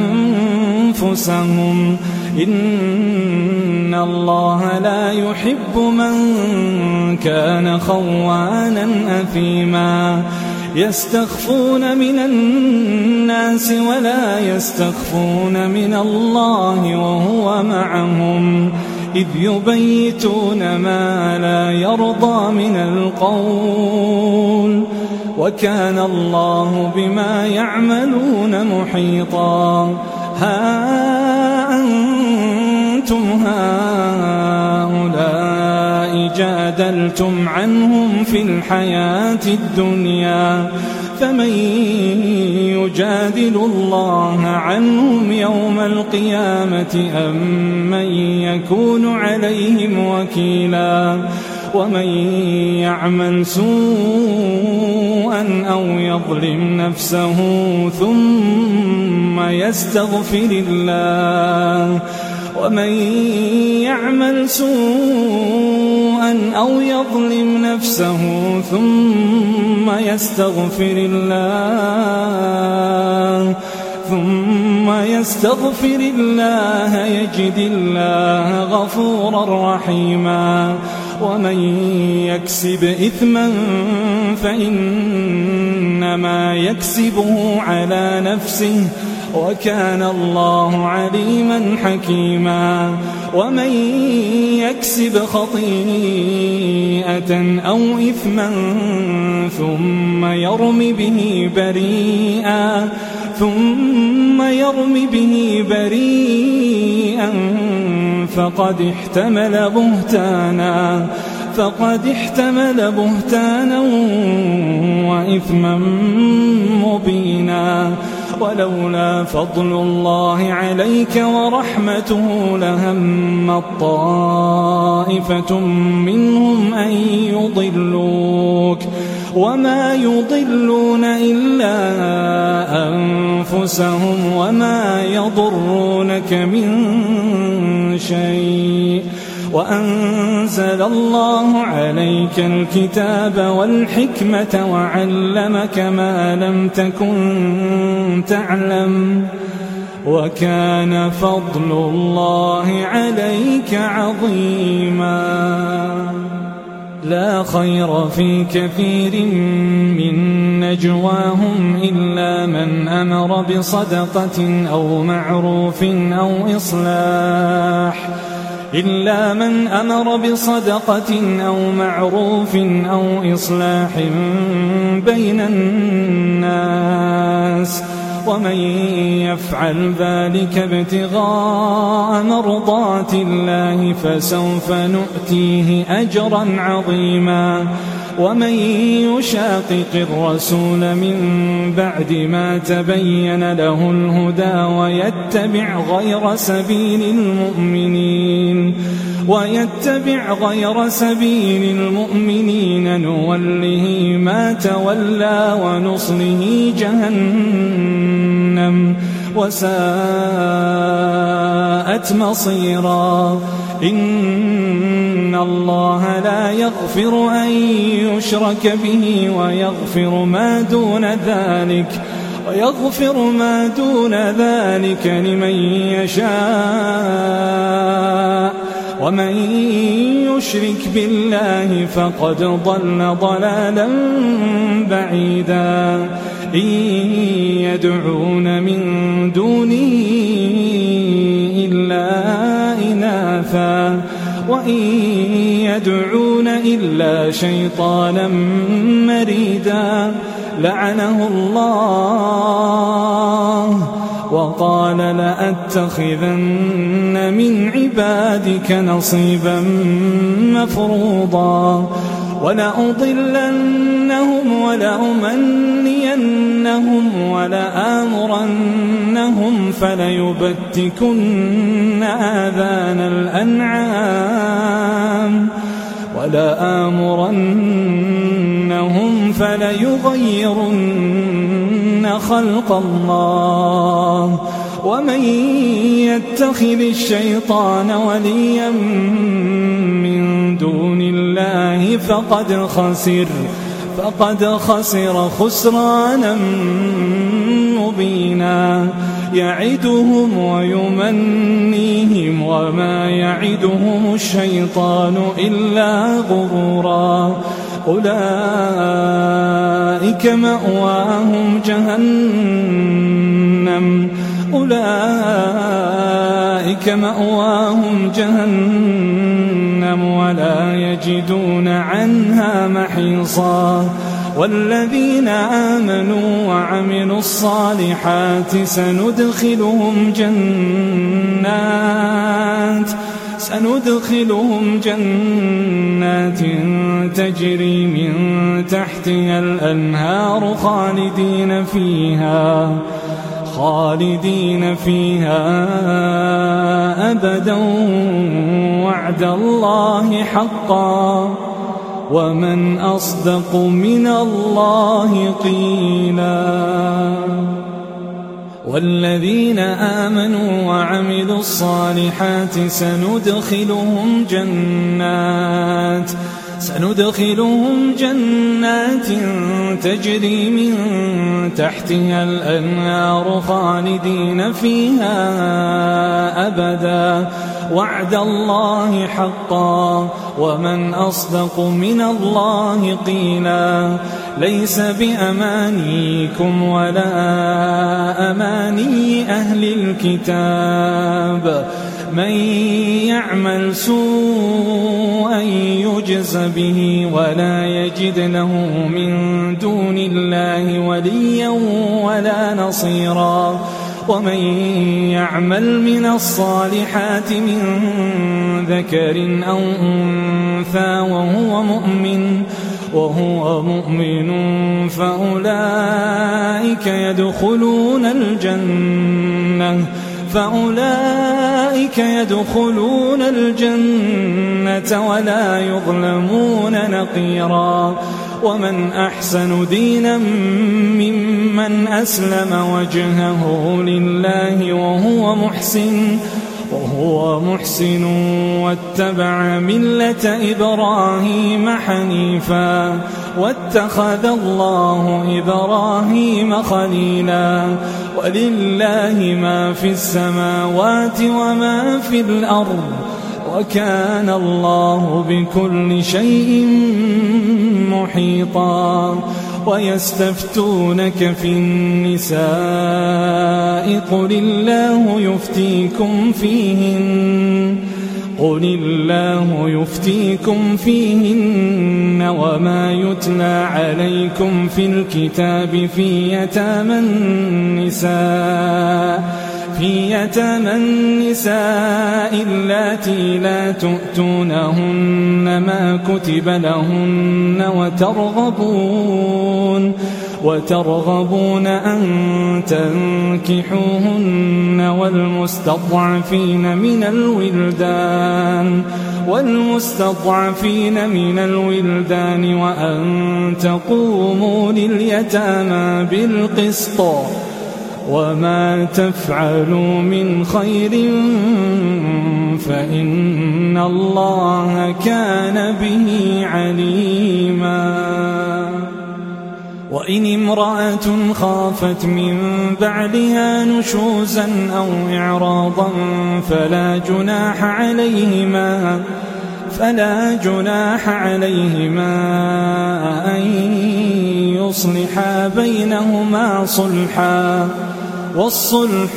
أنفسهم إن الله لا يحب من كان خوانا أثيما يستخفون من الناس ولا يستخفون من الله وهو معهم إذ يبيتون ما لا يرضى من القول وكان الله بما يعملون محيطا ها أنتم هؤلاء جادلتم عنهم في الحياة الدنيا فمن يجادل الله عنهم يوم القيامة أم من يكون عليهم وكيلا ومن يعمل سوءا أو يظلم نفسه ثم يستغفر الله يجد الله غفورا رحيما ومن يكسب إثما فإنما يكسبه على نفسه وكان الله عليما حكيما ومن يكسب خطيئة أو إثما ثم يرم به بريئا فقد فقد احتمل بهتانا وإثما مبينا. ولولا فضل الله عليك ورحمته لهم طائفة منهم أن يضلوك وما يضلون إلا أنفسهم وما يضرونك من شيء. وأنزل الله عليك الكتاب والحكمة وعلمك ما لم تكن تعلم وكان فضل الله عليك عظيما. لا خير في كثير من نجواهم إلا من أمر بصدقة أو معروف أو إصلاح بين الناس ومن يفعل ذلك ابتغاء مرضات الله فسوف نؤتيه أجرا عظيما. ومن يشاقق الرسول من بعد ما تبين له الهدى ويتبع غير سبيل المؤمنين نوله ما تولى ونصله جهنم وساءت مصيرا. إن الله لا يغفر أن يشرك به ويغفر ما دون ذلك لمن يشاء ومن يشرك بالله فقد ضل ضلالا بعيدا. إن يدعون من دونه إلا إناثا وإن يدعون إلا شيطانا مريدا لعنه الله وقال لأتخذن من عبادك نصيبا مفروضا ولأضلنهم ولأمنينهم ولآمرنهم فليبتكن آذان الأنعام فليغيرن خلق الله. ومن يتخذ الشيطان وليا من دون الله فقد خسر خسرانا مبينا. يعدهم ويمنيهم وما يعدهم الشيطان إلا غرورا. أولئك مأواهم جهنم ولا يجدون عنها محيصا. والذين آمنوا وعملوا الصالحات سندخلهم جنات تجري من تحتها الأنهار خالدين فيها أبدا وعد الله حقا ومن أصدق من الله قيلا. والذين آمنوا وعملوا الصالحات سندخلهم جنات تجري من تحتها الأنهار خالدين فيها أبدا وعد الله حقا ومن أصدق من الله قيلا. ليس بأمانيكم ولا أماني أهل الكتاب من يعمل سوءا يجز به ولا يجد له من دون الله وليا ولا نصيرا. ومن يعمل من الصالحات من ذكر أو أنثى وهو مؤمن فأولئك يدخلون الجنة ولا يظلمون نقيرا. ومن أحسن دينا ممن أسلم وجهه لله وهو محسن واتبع ملة إبراهيم حنيفا واتخذ الله إبراهيم خليلا. ولله ما في السماوات وما في الأرض وكان الله بكل شيء محيطا. ويستفتونك في النساء قل الله يفتيكم فيهن وما يتلى عليكم في الكتاب في يتامى النساء اللاتي لا تؤتونهن ما كتب لهن وترغبون أن تنكحوهن والمستضعفين من الولدان وأن تقوموا لليتامى بالقسط وما تفعلوا من خير فإن الله كان به عليما. وإن امرأة خافت من بعلها نشوزا أو إعراضا فلا جناح عليهما أن يصلحا بينهما صلحا والصلح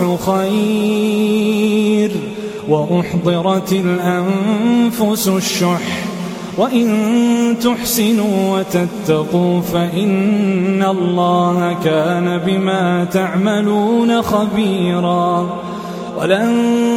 خير. وأحضرت الأنفس الشح وإن تحسنوا وتتقوا فإن الله كان بما تعملون خبيرا. ولن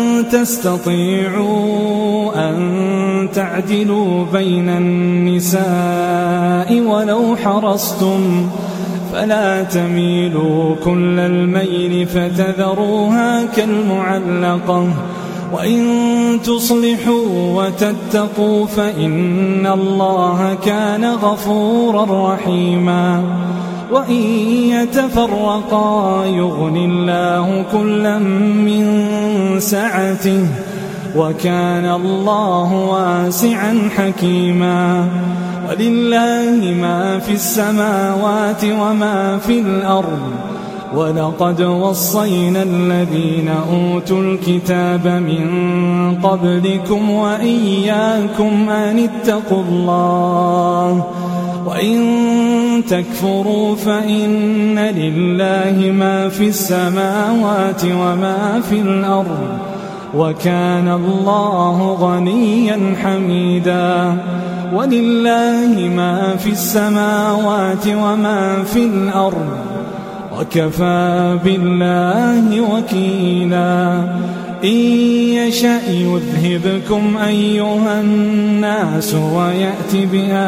تستطيعوا أن تعدلوا بين النساء ولو حرصتم فلا تميلوا كل الميل فتذروها كالمعلقة. وإن تصلحوا وتتقوا فإن الله كان غفورا رحيما. وإن يتفرقا يغن الله كلا من سعته وكان الله واسعا حكيما. ولله ما في السماوات وما في الأرض ولقد وصينا الذين أوتوا الكتاب من قبلكم وإياكم أن اتقوا الله. وإن تكفروا فإن لله ما في السماوات وما في الأرض وكان الله غنيا حميدا. ولله ما في السماوات وما في الأرض وكفى بالله وكيلا. إن يشأ يذهبكم أيها الناس ويأتي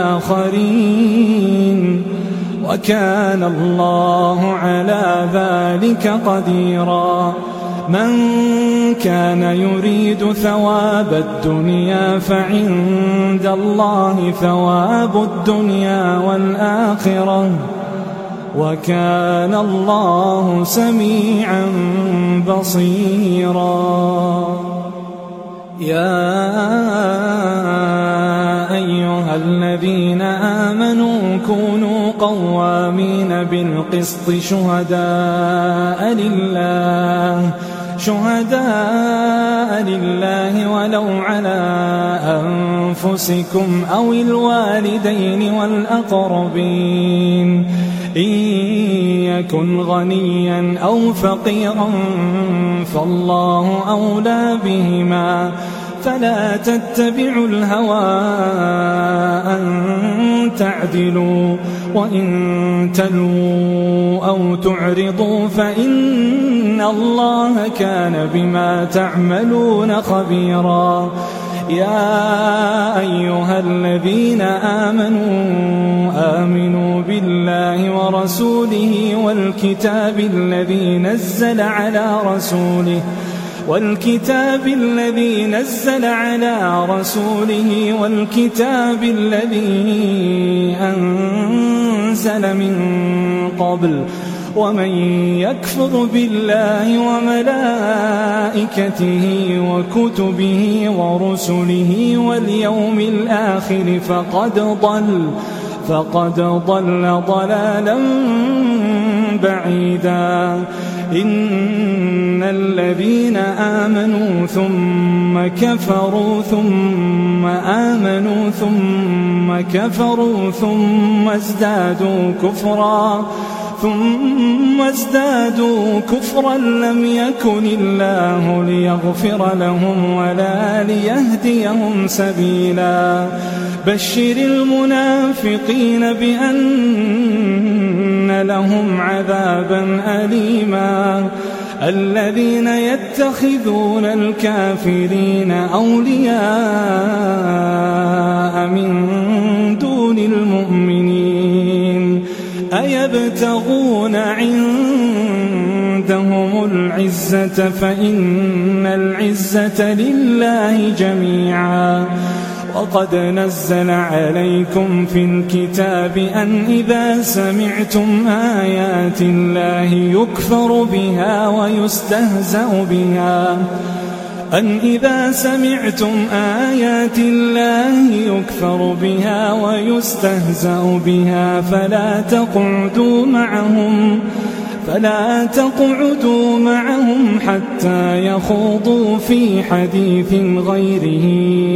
بآخرين وكان الله على ذلك قديرا. من كان يريد ثواب الدنيا فعند الله ثواب الدنيا والآخرة وكان الله سميعا بصيرا. يا أيها الذين آمنوا كونوا قوامين بالقسط شهداء لله ولو على أنفسكم أو الوالدين والأقربين إن يكن غنيا أو فقيرا فالله أولى بهما فلا تتبعوا الهوى أن تعدلوا وإن تلووا أو تعرضوا فإن الله كان بما تعملون خبيرا. يا أيها الذين آمنوا بالله ورسوله والكتاب الذي نزل على رسوله والكتاب الذي أنزل من قبل ومن يكفر بالله وملائكته وكتبه ورسله واليوم الآخر فقد ضل ضلالا بعيدا. إن الذين آمنوا ثم كفروا ثم آمنوا ثم كفروا ثم ازدادوا كفرا لم يكن الله ليغفر لهم ولا ليهديهم سبيلا. بشر المنافقين بأن لهم عذابا أليما. الذين يتخذون الكافرين أولياء من دون المؤمنين أيبتغون عندهم العزة فإن العزة لله جميعا. وقد نزل عليكم في الكتاب أن إذا سمعتم آيات الله يكفر بها ويستهزأ بها فلا تقعدوا معهم حتى يخوضوا في حديث غيره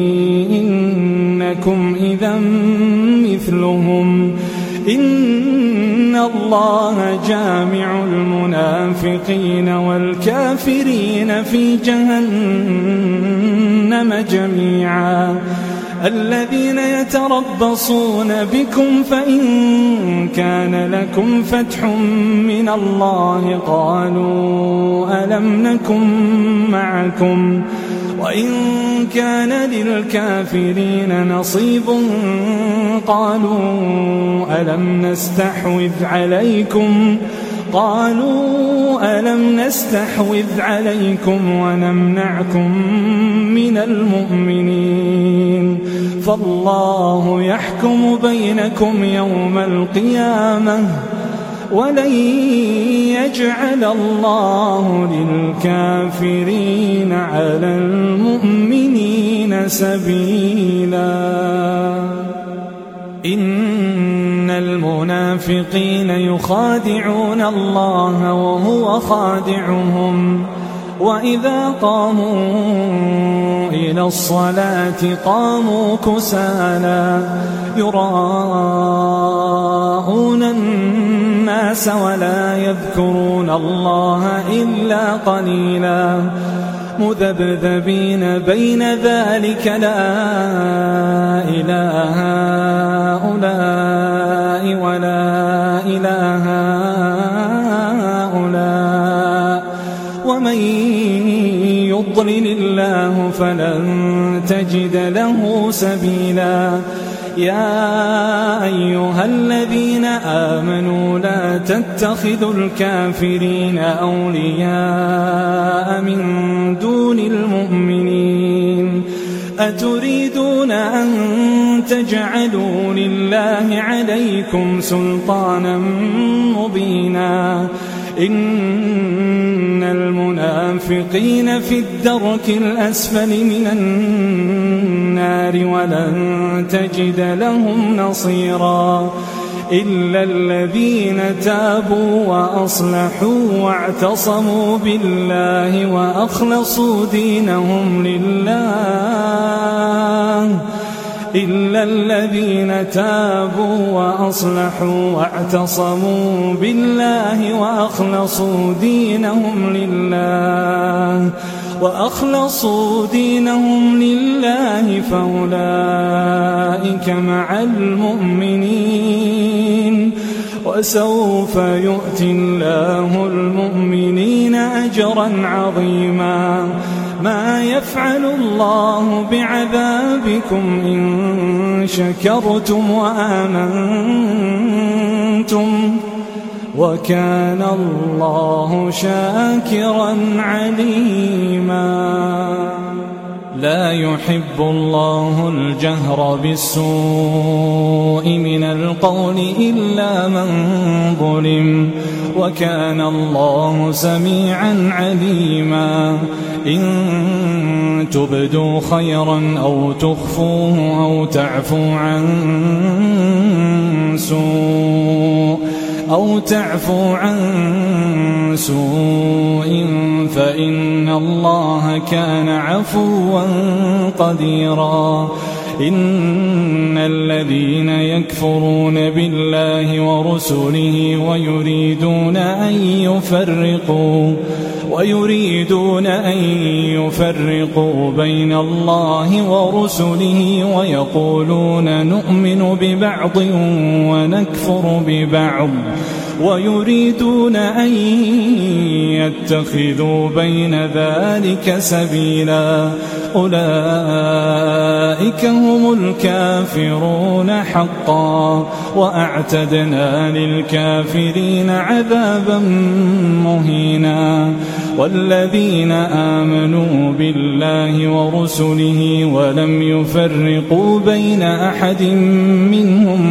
إنكم إذا مثلهم. إن الله جامع المنافقين والكافرين في جهنم جميعا. الذين يتربصون بكم فإن كان لكم فتح من الله قالوا ألم نكن معكم وإن كان للكافرين نصيب قالوا ألم نستحوذ عليكم ونمنعكم من المؤمنين فالله يحكم بينكم يوم القيامة ولن يجعل الله للكافرين على المؤمنين سبيلا. إن المنافقين يخادعون الله وهو خادعهم وإذا قاموا إلى الصلاة قاموا كسالى يراءون الناس ولا يذكرون الله إلا قليلا مذبذبين بين ذلك لا إله هؤلاء ولا إله هؤلاء ومن يضلل الله فلن تجد له سبيلا. يا أيها الذين آمنوا لا تتخذوا الكافرين أولياء من دون المؤمنين أتريدون أن تجعلوا لله عليكم سلطانا مبينا. إن المنافقين في الدرك الأسفل من النار ولن تجد لهم نصيرا إلا الذين تابوا وأصلحوا واعتصموا بالله وأخلصوا دينهم لله إلا الذين تابوا وأصلحوا واعتصموا بالله وأخلصوا دينهم لله وأخلصوا دينهم لله فأولئك مع المؤمنين وسوف يؤتي الله المؤمنين أجرا عظيما ما يفعل الله بعذابكم إن شكرتم وآمنتم وكان الله شاكرا عليما لا يحب الله الجهر بالسوء من القول إلا من ظلم وكان الله سميعا عليما إن تبدوا خيرا أو تخفوه أو تعفو عن سوء فإن الله كان عفوا قديرا إن الذين يكفرون بالله ورسله ويريدون أن يفرقوا بين الله ورسله ويقولون نؤمن ببعض ونكفر ببعض ويريدون أن يتخذوا بين ذلك سبيلا أولئك هم الكافرون حقا وأعتدنا للكافرين عذابا مهينا والذين آمنوا بالله ورسله ولم يفرقوا بين أحد منهم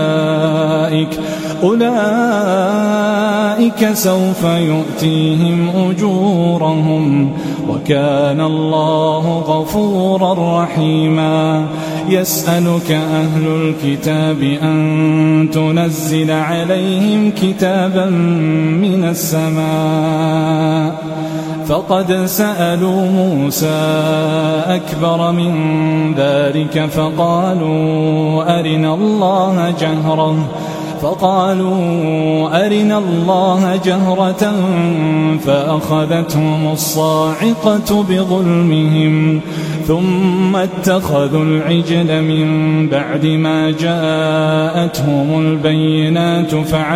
أولئك سوف يؤتيهم أجورهم وكان الله غفورا رحيما يسألك أهل الكتاب أن تنزل عليهم كتابا من السماء فقد سألوا موسى أكبر من ذلك فقالوا أرنا الله جهرة فأخذتهم الصاعقة بظلمهم ثم اتخذوا العجل من بعد ما جاءتهم البينات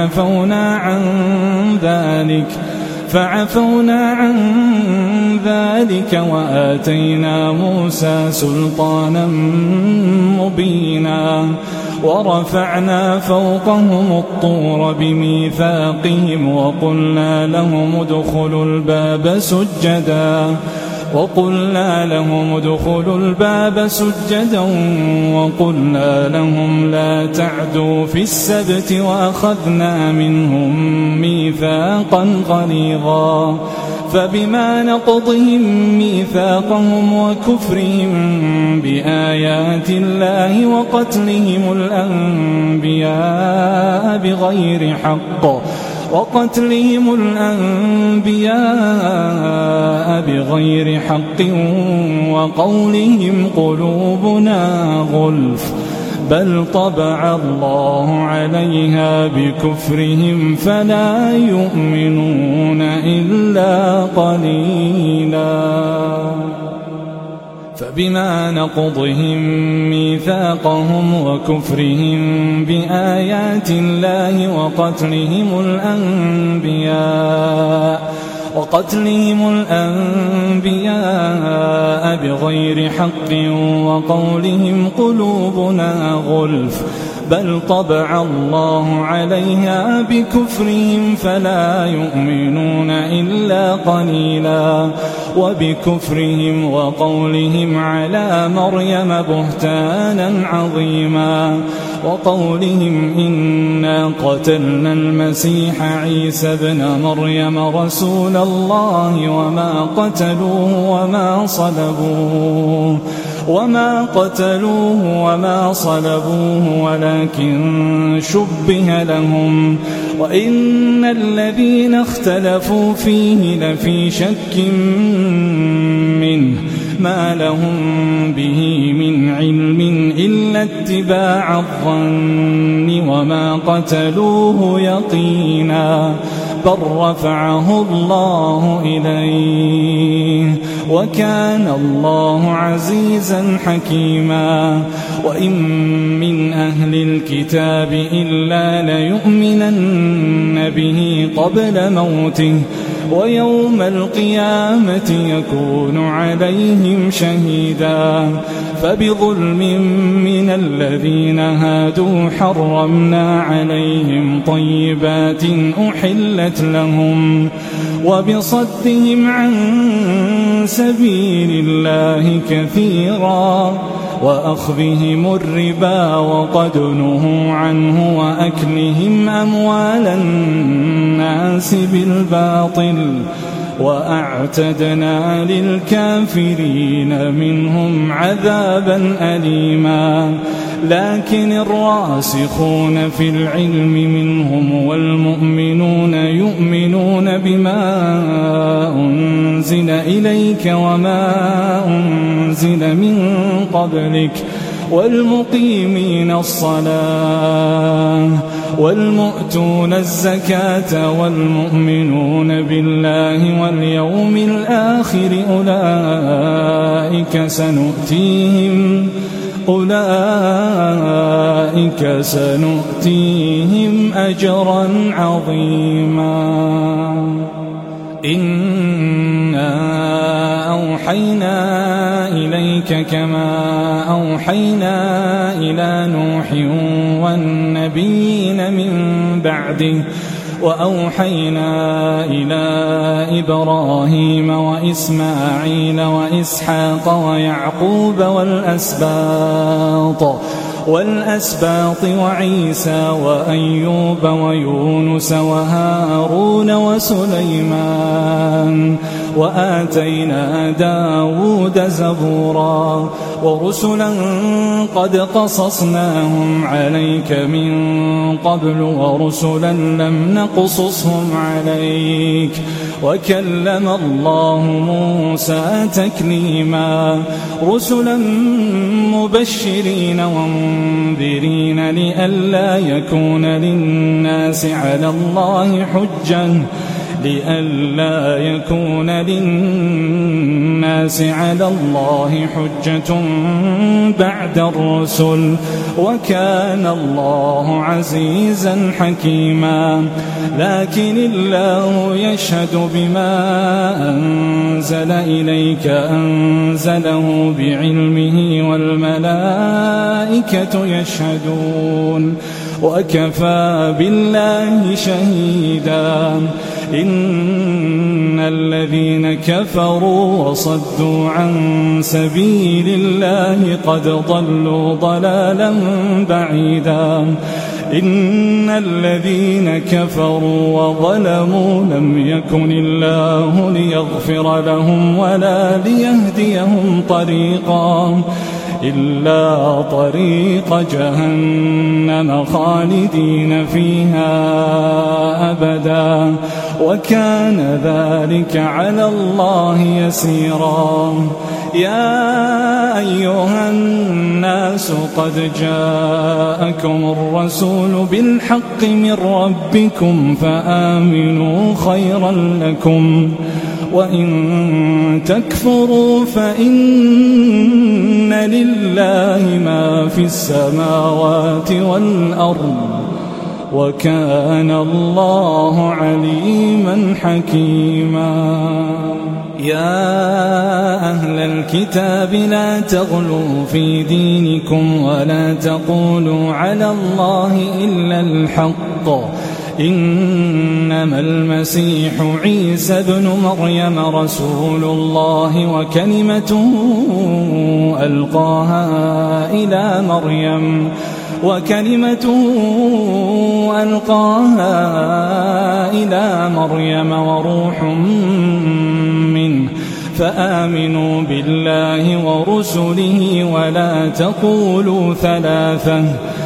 فعفونا عن ذلك وآتينا موسى سلطانا مبينا ورفعنا فوقهم الطور بميثاقهم وقلنا لهم ادخلوا الباب سجدا وقلنا لهم لا تعدوا في السبت وأخذنا منهم ميثاقا غليظا فبما نقضهم ميثاقهم وكفرهم بآيات الله وقتلهم الأنبياء بغير حق وقولهم قلوبنا غلف بل طبع الله عليها بكفرهم فلا يؤمنون إلا قليلا فبما نقضهم ميثاقهم وكفرهم بآيات الله وقتلهم الأنبياء بغير حق وقولهم قلوبنا غلف بل طبع الله عليها بكفرهم فلا يؤمنون إلا قليلا وبكفرهم وقولهم على مريم بهتانا عظيما وقولهم إنا قتلنا المسيح عيسى ابن مريم رسول الله وما قتلوه وما صلبوه ولكن شبه لهم وإن الذين اختلفوا فيه لفي شك منه ما لهم به من علم إلا اتباع الظن وما قتلوه يقينا بل رفعه الله إليه وكان الله عزيزا حكيما وإن من أهل الكتاب إلا ليؤمنن به قبل موته ويوم القيامة يكون عليهم شهيدا فبظلم من الذين هادوا حرمنا عليهم طيبات أحلت لهم وبصدهم عن سبيل الله كثيرا وأخذهم الربا وقد نهوا عنه وأكلهم أموال الناس بالباطل وأعتدنا للكافرين منهم عذابا أليما لكن الراسخون في العلم منهم والمؤمنون يؤمنون بما أنزل إليك وما أنزل من قبلك والمقيمين الصلاة والمؤتون الزكاة والمؤمنون بالله واليوم الآخر أولئك سنؤتيهم أجرا عظيما إنا أوحينا إليك كما أوحينا إلى نوح والنبيين من بعده وأوحينا إلى إبراهيم وإسماعيل وإسحاق ويعقوب والأسباط وعيسى وأيوب ويونس وهارون وسليمان وآتينا داود زبورا ورسلا قد قصصناهم عليك من قبل ورسلا لم نقصصهم عليك وكلم الله موسى تكليما رسلا مبشرين ومنذرين لئلا يكون للناس على الله حجة بعد الرسل وكان الله عزيزا حكيما لكن الله يشهد بما أنزل إليك أنزله بعلمه والملائكة يشهدون وكفى بالله شهيدا إن الذين كفروا وصدوا عن سبيل الله قد ضلوا ضلالا بعيدا إن الذين كفروا وظلموا لم يكن الله ليغفر لهم ولا ليهديهم طريقا إلا طريق جهنم خالدين فيها أبدا وكان ذلك على الله يسيرا يا أيها الناس قد جاءكم الرسول بالحق من ربكم فآمنوا خيرا لكم وإن تكفروا فإن لله ما في السماوات والأرض وكان الله عليما حكيما يا أهل الكتاب لا تغلوا في دينكم ولا تقولوا على الله إلا الحق إنما المسيح عيسى ابن مريم رسول الله وكلمته ألقاها إلى مريم وروح منه فآمنوا بالله ورسله ولا تقولوا ثلاثة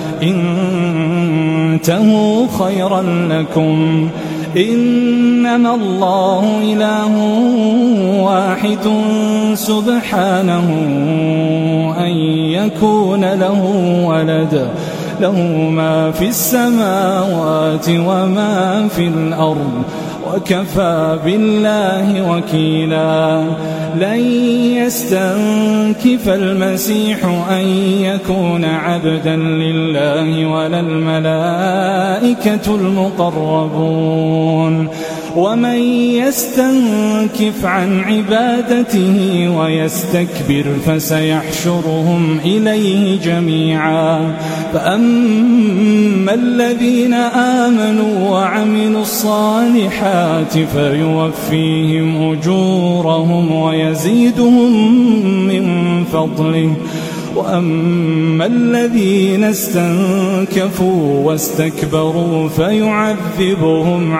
انتهوا خيرا لكم إنما الله إله واحد سبحانه أن يكون له ولد له ما في السماوات وما في الأرض وكفى بالله وكيلا لن يستنكف المسيح أن يكون عبدا لله ولا الملائكة المقربون ومن يستنكف عن عبادته ويستكبر فسيحشرهم إليه جميعا فأما الذين آمنوا وعملوا الصالحات فيوفيهم أجورهم ويزيدهم من فضله وأما الذين استنكفوا واستكبروا فيعذبهم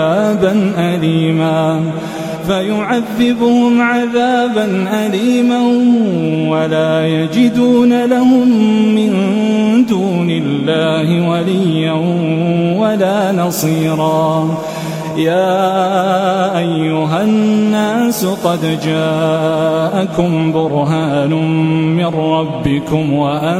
عذابا أليما ولا يجدون لهم من دون الله وليا ولا نصيرا يا أيها الناس قد جاءكم برهان من ربكم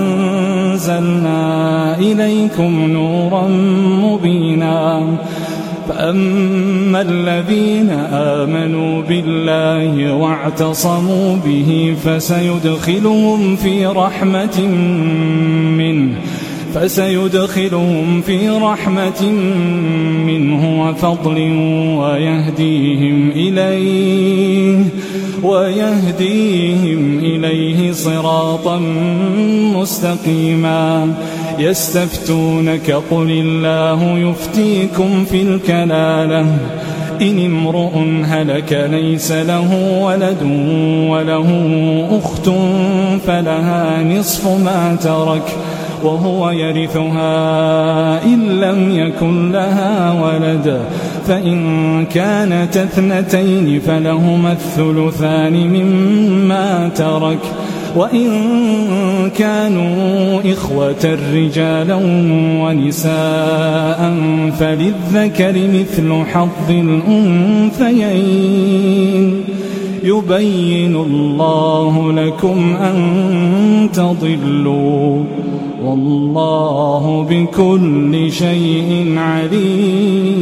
وأنزلنا إليكم نورا مبينا فأما الذين آمنوا بالله واعتصموا به فسيدخلهم في رحمة منه وفضل ويهديهم إليه صراطا مستقيما يستفتونك قل الله يفتيكم في الكلالة إن امرؤ هلك ليس له ولد وله أخت فلها نصف ما ترك وهو يرثها إن لم يكن لها ولد فإن كانت اثنتين فلهما الثلثان مما ترك وإن كانوا إخوة رجالا ونساء فللذكر مثل حظ الأنثيين يبين الله لكم أن تضلوا والله بكل شيء عليم